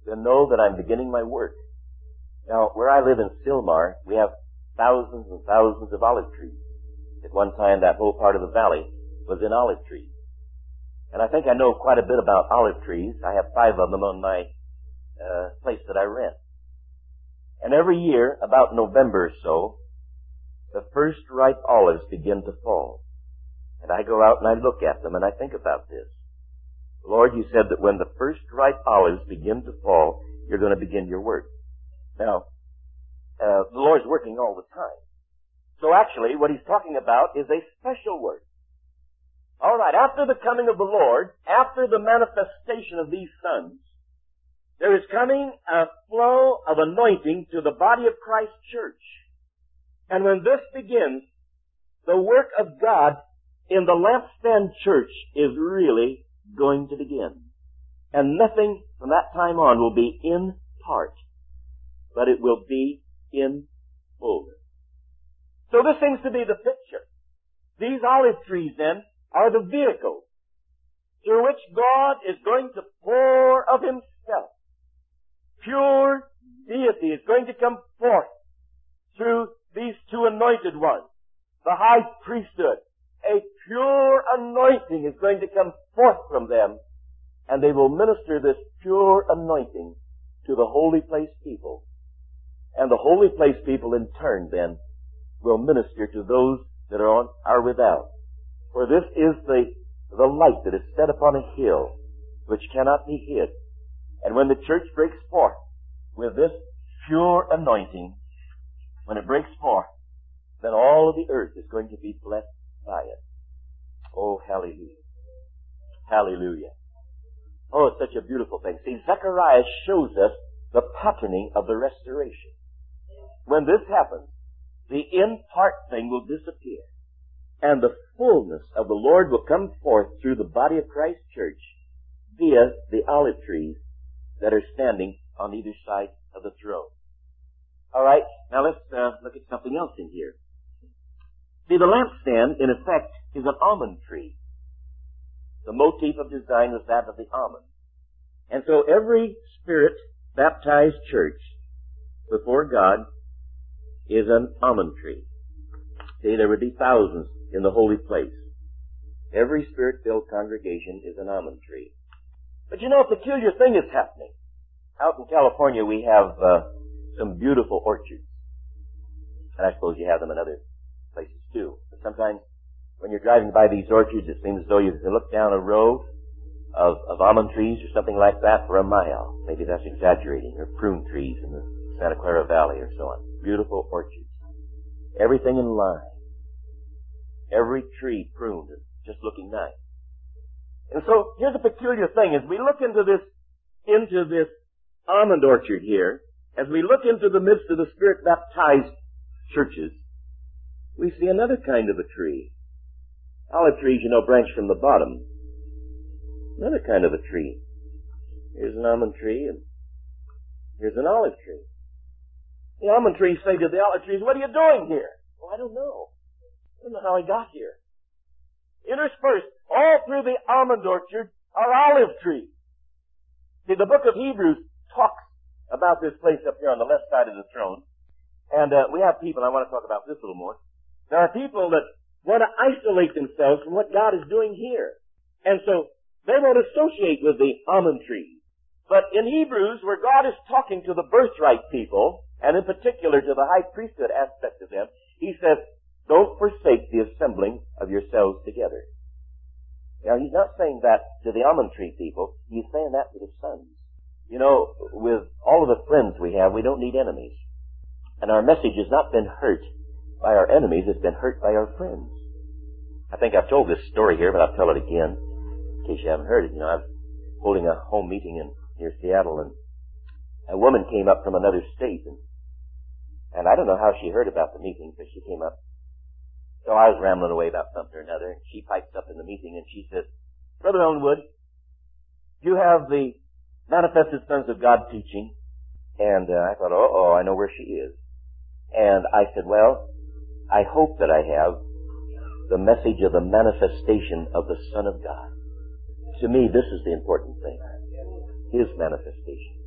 then know that I'm beginning my work. Now, where I live in Sylmar, we have thousands and thousands of olive trees. At one time, that whole part of the valley was in olive trees. And I think I know quite a bit about olive trees. I have 5 of them on my place that I rent. And every year, about November or so, the first ripe olives begin to fall. And I go out and I look at them and I think about this. Lord, you said that when the first ripe olives begin to fall, you're going to begin your work. Now, the Lord's working all the time. So actually, what he's talking about is a special work. All right, after the coming of the Lord, after the manifestation of these sons, there is coming a flow of anointing to the body of Christ's church. And when this begins, the work of God in the lampstand church is really going to begin. And nothing from that time on will be in part, but it will be in fullness. So this seems to be the picture. These olive trees, then, are the vehicles through which God is going to pour of himself. Pure deity is going to come forth through these 2 anointed ones. The high priesthood, a pure anointing is going to come forth from them, and they will minister this pure anointing to the holy place people. And the holy place people in turn then will minister to those that are without. For this is the light that is set upon a hill, which cannot be hid. And when the church breaks forth with this pure anointing, when it breaks forth, then all of the earth is going to be blessed by it. Oh, hallelujah. Hallelujah. Oh, it's such a beautiful thing. See, Zechariah shows us the patterning of the restoration. When this happens, the in-part thing will disappear, and the fullness of the Lord will come forth through the body of Christ's church via the olive trees that are standing on either side of the throne. All right, now let's look at something else in here. See, the lampstand, in effect, is an almond tree. The motif of design was that of the almond. And so every Spirit-baptized church before God is an almond tree. See, there would be thousands in the holy place. Every Spirit-filled congregation is an almond tree. But you know, a peculiar thing is happening. Out in California, we have some beautiful orchards. And I suppose you have them in other places too. But sometimes when you're driving by these orchards, it seems as though you can look down a row of almond trees or something like that for a mile. Maybe that's exaggerating. Or prune trees in the Santa Clara Valley or so on. Beautiful orchards. Everything in line. Every tree pruned and just looking nice. And so here's a peculiar thing. As we look into this almond orchard here, as we look into the midst of the Spirit-baptized churches, we see another kind of a tree. Olive trees, you know, branch from the bottom. Another kind of a tree. Here's an almond tree and here's an olive tree. The almond trees say to the olive trees, "What are you doing here?" "Well, I don't know. I don't know how I got here." Interspersed all through the almond orchard are olive trees. See, the book of Hebrews talks about this place up here on the left side of the throne. And we have people, I want to talk about this a little more. There are people that want to isolate themselves from what God is doing here. And so they won't associate with the almond trees. But in Hebrews, where God is talking to the birthright people, and in particular to the high priesthood aspect of them, he says, don't forsake the assembling of yourselves together. Now, he's not saying that to the almond tree people. He's saying that to the sons. You know, with all of the friends we have, we don't need enemies. And our message has not been hurt by our enemies. It's been hurt by our friends. I think I've told this story here, but I'll tell it again in case you haven't heard it. You know, I was holding a home meeting near Seattle, and a woman came up from another state, and I don't know how she heard about the meeting, but she came up. So I was rambling away about something or another, and she pipes up in the meeting, and she says, "Brother Ellenwood, you have the Manifested Sons of God teaching." And I thought, I know where she is. And I said, well, I hope that I have the message of the manifestation of the Son of God. To me, this is the important thing. His manifestation.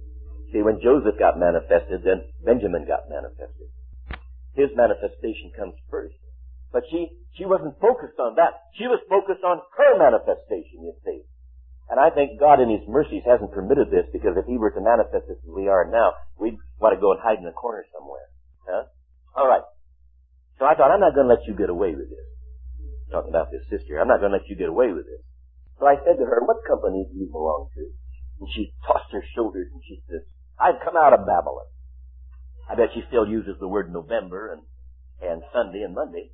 See, when Joseph got manifested, then Benjamin got manifested. His manifestation comes first. But she wasn't focused on that. She was focused on her manifestation, you see. And I think God in His mercies hasn't permitted this, because if He were to manifest us as we are now, we'd want to go and hide in a corner somewhere. Huh? All right. So I thought, I'm not going to let you get away with this. Talking about this sister, I'm not going to let you get away with this. So I said to her, what company do you belong to? And she tossed her shoulders and she said, I've come out of Babylon. I bet she still uses the word November and Sunday and Monday.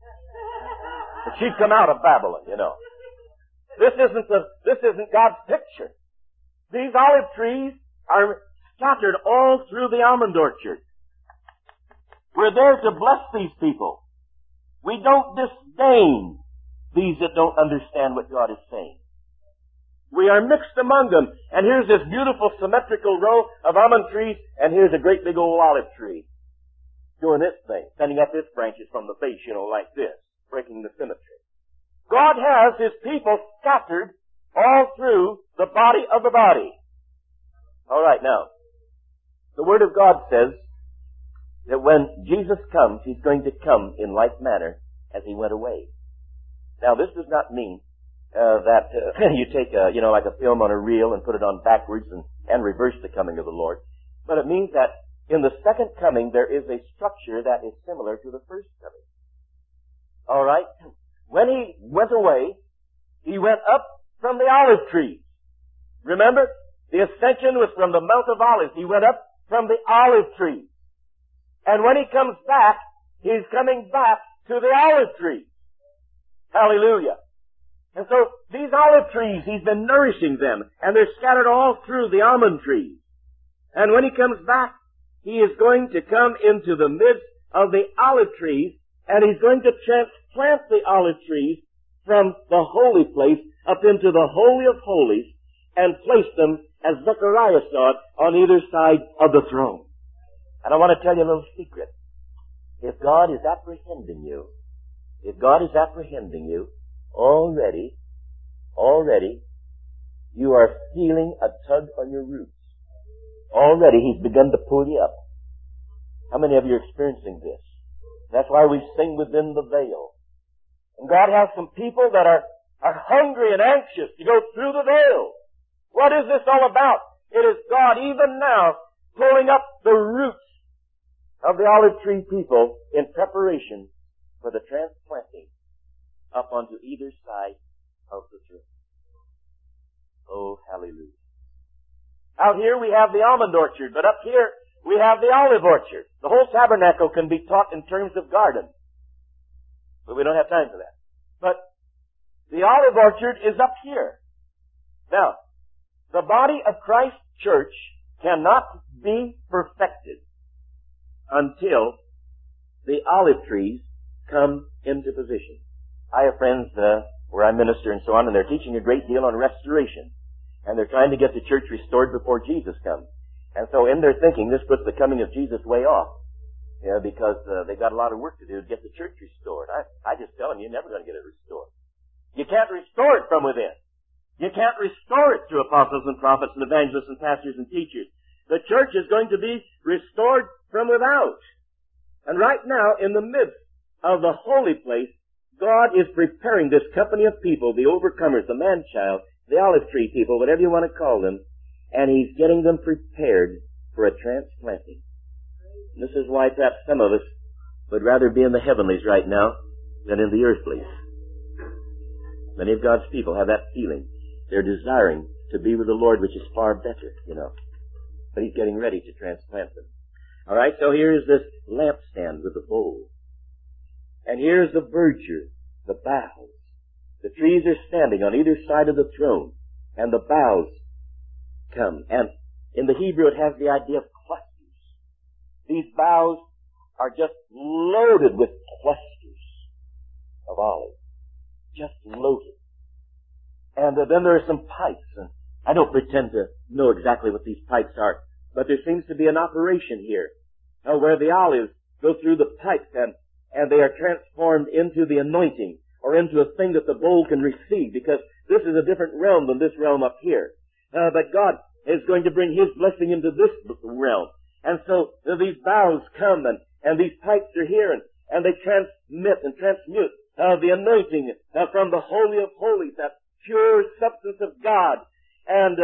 But she's come out of Babylon, you know. This isn't God's picture. These olive trees are scattered all through the almond orchard. We're there to bless these people. We don't disdain these that don't understand what God is saying. We are mixed among them. And here's this beautiful symmetrical row of almond trees, and here's a great big old olive tree doing its thing, sending up its branches from the base, you know, like this, breaking the symmetry. God has His people scattered all through the body of the body. All right, now, the Word of God says that when Jesus comes, He's going to come in like manner as He went away. Now, this does not mean that you take like a film on a reel and put it on backwards and reverse the coming of the Lord. But it means that in the second coming, there is a structure that is similar to the first coming. All right? When He went away, He went up from the olive trees. Remember? The ascension was from the Mount of Olives. He went up from the olive trees. And when He comes back, He's coming back to the olive trees. Hallelujah. And so these olive trees, He's been nourishing them, and they're scattered all through the almond trees. And when He comes back, He is going to come into the midst of the olive trees, and He's going to transplant the olive trees from the holy place up into the Holy of Holies and place them, as Zechariah saw it, on either side of the throne. And I want to tell you a little secret. If God is apprehending you, already, you are feeling a tug on your roots. Already He's begun to pull you up. How many of you are experiencing this? That's why we sing within the veil. And God has some people that are hungry and anxious to go through the veil. What is this all about? It is God even now pulling up the roots of the olive tree people in preparation for the transplanting up onto either side of the throne. Oh, hallelujah. Out here we have the almond orchard, but up here we have the olive orchard. The whole tabernacle can be taught in terms of garden. But we don't have time for that. But the olive orchard is up here. Now, the body of Christ's church cannot be perfected until the olive trees come into position. I have friends where I minister and so on, and they're teaching a great deal on restoration. And they're trying to get the church restored before Jesus comes. And so in their thinking, this puts the coming of Jesus way off. Because they've got a lot of work to do to get the church restored. I just tell them, you're never going to get it restored. You can't restore it from within. You can't restore it through apostles and prophets and evangelists and pastors and teachers. The church is going to be restored from without. And right now, in the midst of the holy place, God is preparing this company of people, the overcomers, the man-child, the olive tree people, whatever you want to call them, and He's getting them prepared for a transplanting. This is why perhaps some of us would rather be in the heavenlies right now than in the earthlies. Many of God's people have that feeling. They're desiring to be with the Lord, which is far better, But He's getting ready to transplant them. All right, so here's this lampstand with the bowl. And here's the verdure, the boughs. The trees are standing on either side of the throne, and the boughs come. And in the Hebrew it has the idea of clusters. These boughs are just loaded with clusters of olives. Just loaded. And then there are some pipes. And I don't pretend to know exactly what these pipes are, but there seems to be an operation here where the olives go through the pipes and they are transformed into the anointing or into a thing that the bowl can receive, because this is a different realm than this realm up here. But God is going to bring His blessing into this realm. And so these boughs come and these pipes are here and they transmit and transmute the anointing from the Holy of Holies, that pure substance of God. And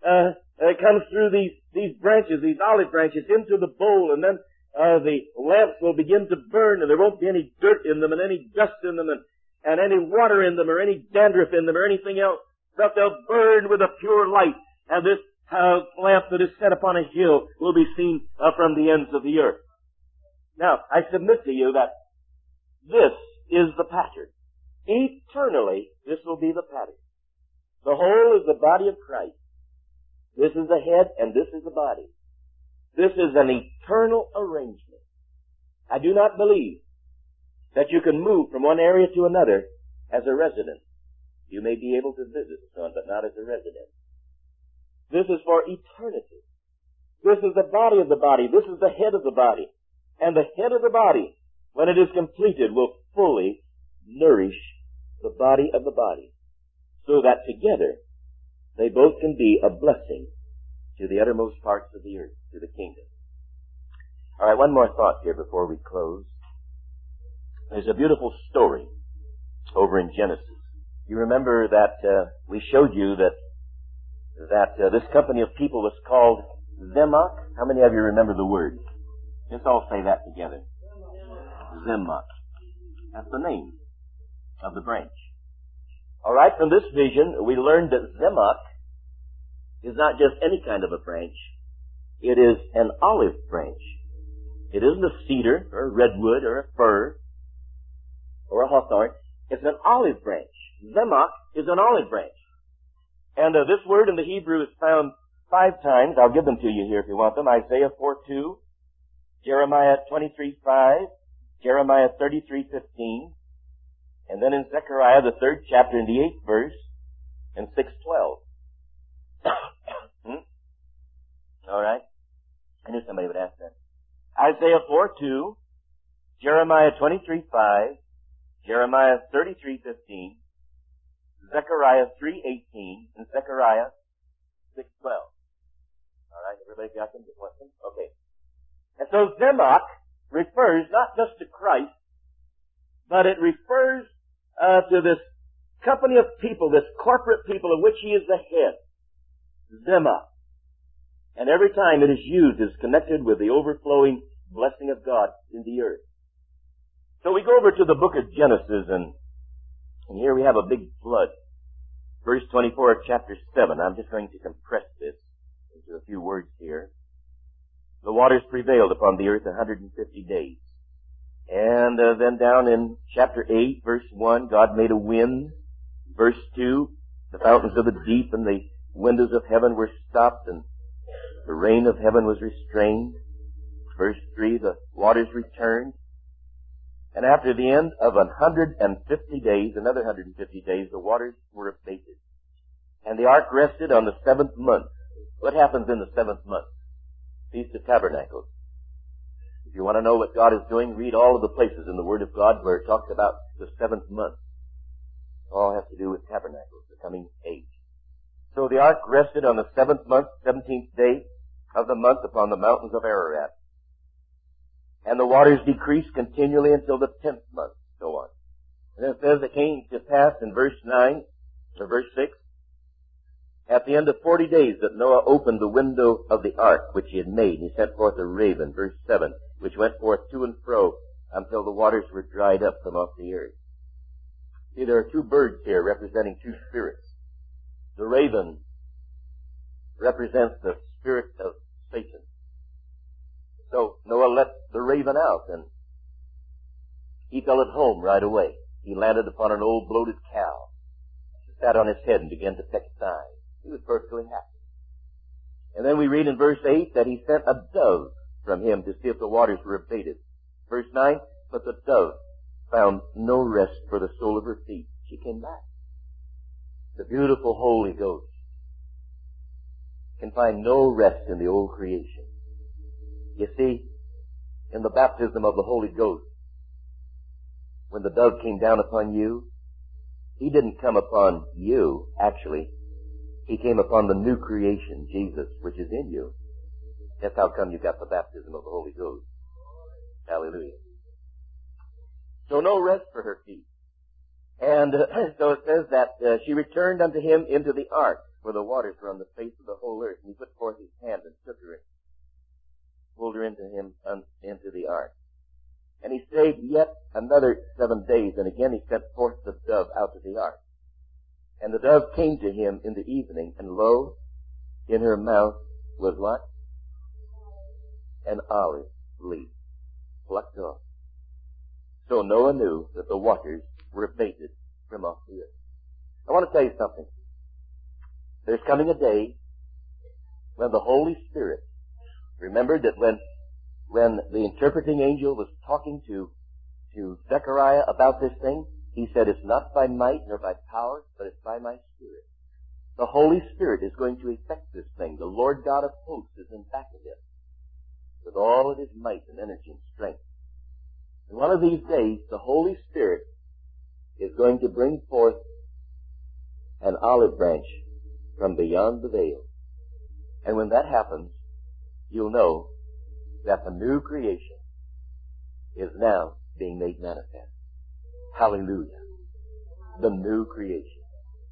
it comes through these branches, these olive branches, into the bowl, and then the lamps will begin to burn, and there won't be any dirt in them and any dust in them and any water in them or any dandruff in them or anything else, but they'll burn with a pure light. And this lamp that is set upon a hill will be seen from the ends of the earth. Now, I submit to you that this is the pattern. Eternally, this will be the pattern. The whole is the body of Christ. This is the head and this is the body. This is an eternal arrangement. I do not believe that you can move from one area to another as a resident. You may be able to visit someone, but not as a resident. This is for eternity. This is the body of the body. This is the head of the body. And the head of the body, when it is completed, will fully nourish the body of the body, so that together they both can be a blessing to the uttermost parts of the earth, to the kingdom. All right, one more thought here before we close. There's a beautiful story over in Genesis. You remember that we showed you that this company of people was called Zemach. How many of you remember the word? Let's all say that together. Zemach. That's the name of the branch. All right, from this vision, we learned that Zemach is not just any kind of a branch. It is an olive branch. It isn't a cedar or a redwood or a fir or a hawthorn. It's an olive branch. Zemach is an olive branch. And this word in the Hebrew is found 5 times. I'll give them to you here if you want them. Isaiah 4:2, Jeremiah 23:5, Jeremiah 33:15, and then in Zechariah, the 3rd chapter, in the 8th verse, and 6:12. All right? I knew somebody would ask that. Isaiah 4:2, Jeremiah 23:5, Jeremiah 33:15, Zechariah 3:18, and Zechariah 6:12. All right, everybody got them? Okay. And so Zemach refers not just to Christ, but it refers to this company of people, this corporate people of which He is the head. Zemach. And every time it is used, it is connected with the overflowing blessing of God in the earth. So we go over to the book of Genesis, and here we have a big flood. Verse 24 of chapter 7. I'm just going to compress this into a few words here. The waters prevailed upon the earth 150 days. And then down in chapter 8, verse 1, God made a wind. Verse 2, the fountains of the deep and the windows of heaven were stopped, and the rain of heaven was restrained. Verse 3, the waters returned. And after the end of 150 days, another 150 days, the waters were abated. And the ark rested on the 7th month. What happens in the 7th month? Feast of Tabernacles. If you want to know what God is doing, read all of the places in the Word of God where it talks about the 7th month. It all has to do with tabernacles, the coming age. So the ark rested on the 7th month, 17th day of the month upon the mountains of Ararat. And the waters decreased continually until the 10th month, so on. And then it says it came to pass in verse 9, or verse 6, at the end of 40 days that Noah opened the window of the ark which he had made, and he sent forth a raven, verse 7, which went forth to and fro until the waters were dried up from off the earth. See, there are 2 birds here representing 2 spirits. The raven represents the spirit of Satan. So Noah let the raven out, and he fell at home right away. He landed upon an old bloated cow, sat on his head and began to peck its eyes. He was perfectly happy. And then we read in verse 8 that he sent a dove from him to see if the waters were abated. Verse 9, but the dove found no rest for the sole of her feet. She came back. The beautiful Holy Ghost can find no rest in the old creation. You see, in the baptism of the Holy Ghost, when the dove came down upon you, he didn't come upon you, actually. He came upon the new creation, Jesus, which is in you. That's how come you got the baptism of the Holy Ghost. Hallelujah. So no rest for her feet. And so it says that she returned unto him into the ark, where the waters were on the face of the whole earth. And he put forth his hand and took her, pulled her into him into the ark. And he stayed yet another 7 days, and again he sent forth the dove out of the ark. And the dove came to him in the evening, and lo, in her mouth was what? An olive leaf, plucked off. So Noah knew that the waters were abated from off the earth. I want to tell you something. There's coming a day when the Holy Spirit, remember that when the interpreting angel was talking to Zechariah about this thing, he said, it's not by might nor by power, but it's by my Spirit. The Holy Spirit is going to effect this thing. The Lord God of hosts is in back of it, with all of his might and energy and strength. And one of these days, the Holy Spirit is going to bring forth an olive branch from beyond the veil. And when that happens, you'll know that the new creation is now being made manifest. Hallelujah. The new creation.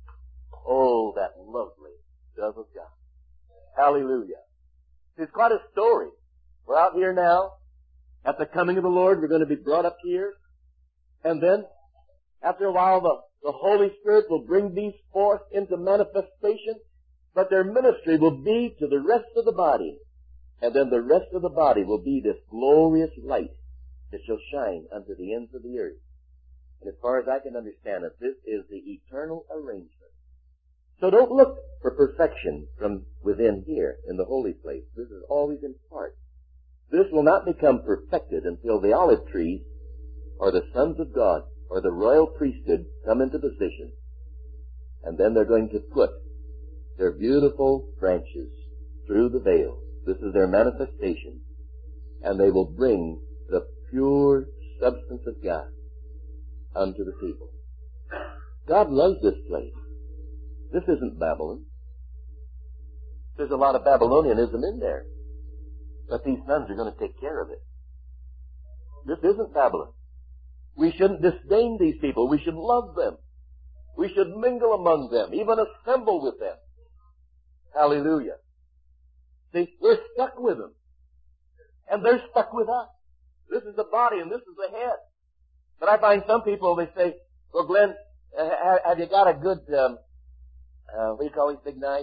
Oh, that lovely dove of God. Hallelujah. It's quite a story. We're out here now. At the coming of the Lord, we're going to be brought up here. And then, after a while, the Holy Spirit will bring these forth into manifestation. But their ministry will be to the rest of the body. And then the rest of the body will be this glorious light that shall shine unto the ends of the earth. And as far as I can understand it, this is the eternal arrangement. So don't look for perfection from within here in the holy place. This is always in part. This will not become perfected until the olive trees or the sons of God or the royal priesthood come into position. And then they're going to put their beautiful branches through the veil. This is their manifestation. And they will bring the pure substance of God unto the people. God loves this place. This isn't Babylon. There's a lot of Babylonianism in there. But these sons are going to take care of it. This isn't Babylon. We shouldn't disdain these people. We should love them. We should mingle among them, even assemble with them. Hallelujah. See, we're stuck with them. And they're stuck with us. This is the body and this is the head. But I find some people, they say, well, Glenn, have you got a good, what do you call these big knives,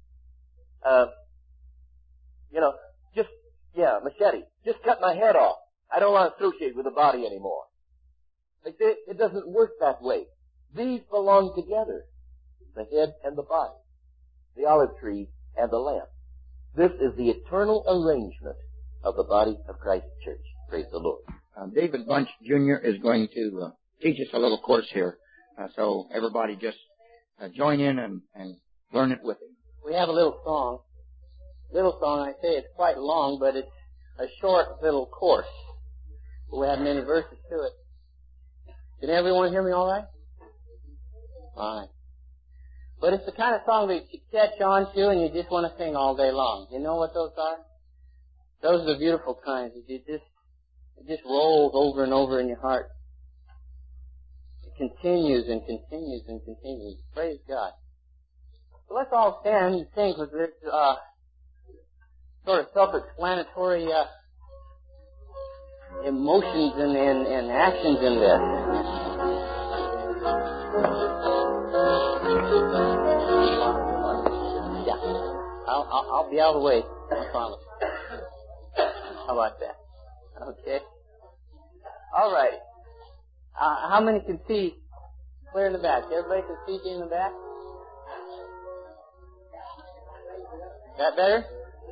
machete. Just cut my head off. I don't want to associate with the body anymore. They say it doesn't work that way. These belong together. The head and the body. The olive tree and the lamp. This is the eternal arrangement of the body of Christ's church. Praise the Lord. David Bunch Jr. is going to teach us a little course here. So everybody just join in and learn it with him. We have a little song. I say it's quite long, but it's a short little course. We have many verses to it. Can everyone hear me all right? All right. But it's the kind of song that you catch on to and you just want to sing all day long. You know what those are? Those are the beautiful kinds. It just rolls over and over in your heart. It continues and continues and continues. Praise God. So let's all stand and sing because there's sort of self-explanatory emotions and actions in this. Yeah. I'll be out of the way. I promise. How about that? Okay. All right. How many can see clear in the back? Everybody can see in the back? That better?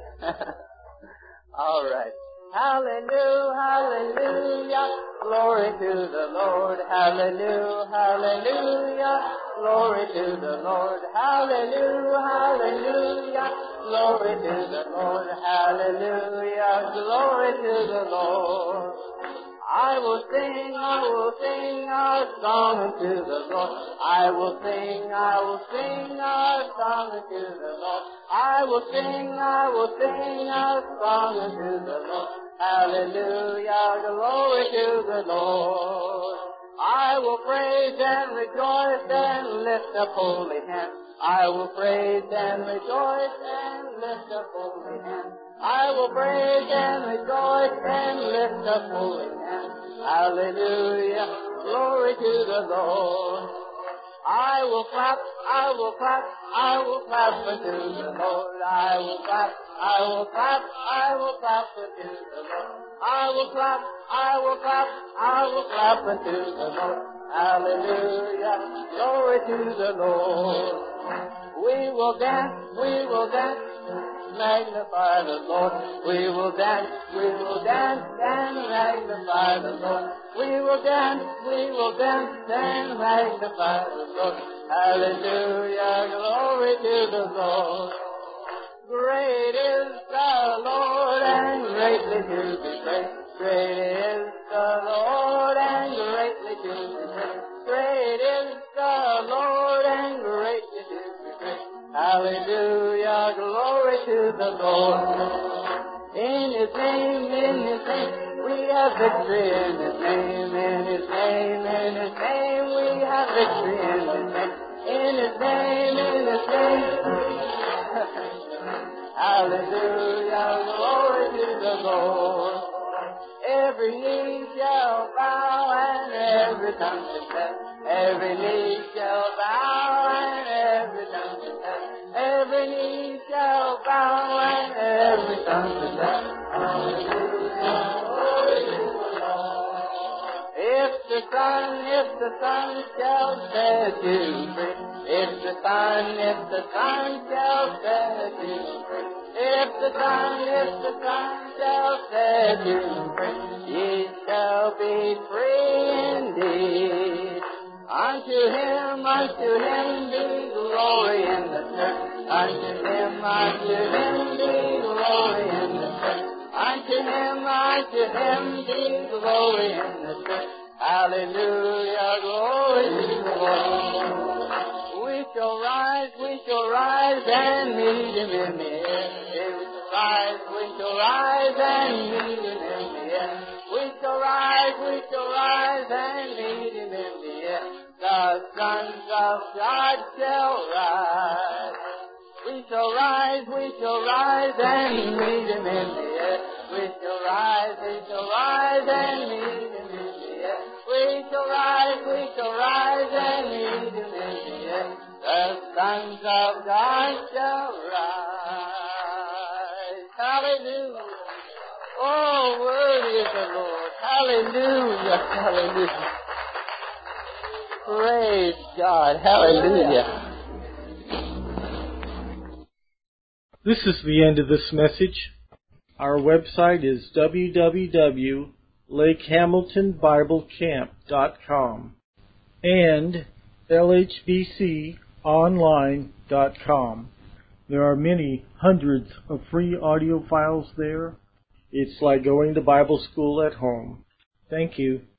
All right. Hallelujah, hallelujah, glory to the Lord. Hallelujah, hallelujah, glory to the Lord. Hallelujah, hallelujah, glory to the Lord. Hallelujah, glory to the Lord. I will sing our song unto the Lord. I will sing our song unto the Lord. I will sing our song unto the Lord. Hallelujah, glory to the Lord. I will praise and rejoice and lift up holy hands. I will praise and rejoice and lift up holy hands. I will praise and rejoice and lift up holy hands. Hallelujah, glory to the Lord. I will clap unto the Lord. I will clap unto the Lord. I will clap unto the Lord. Hallelujah, glory to the Lord. We will dance, magnify the Lord. We will dance and magnify the Lord. We will dance and magnify the Lord. Hallelujah, glory to the Lord. Great is the Lord and greatly to be praised. Great is the Lord and greatly to be praised. Great is the Lord and greatly to be praised. Hallelujah, glory to the Lord. In His name, we have victory. In His name, we have victory. In His name, hallelujah, glory to the Lord. Every knee shall bow and every tongue confess. Every knee shall bow and every tongue confess. Every knee shall bow and every tongue confess. Hallelujah, glory to the Lord. If the Son shall set you free. If the Son shall set you free. If the Son shall set you free, ye shall be free indeed. Unto him be glory in the church. Unto him be glory in the church. Unto him be glory in the church. Hallelujah, glory to the Lord. We shall rise and meet him in the air. We shall rise and meet him in the air. We shall rise and meet him in the air. The sons of God shall rise. We shall rise and meet him in the air. We shall rise and meet him in the air. We shall rise and meet him in the air. The sons of God shall rise. Hallelujah. Oh, worthy is the Lord. Hallelujah. Hallelujah. Praise God. Hallelujah. This is the end of this message. Our website is www.lakehamiltonbiblecamp.com and lhbconline.com. There are many hundreds of free audio files there. It's like going to Bible school at home. Thank you.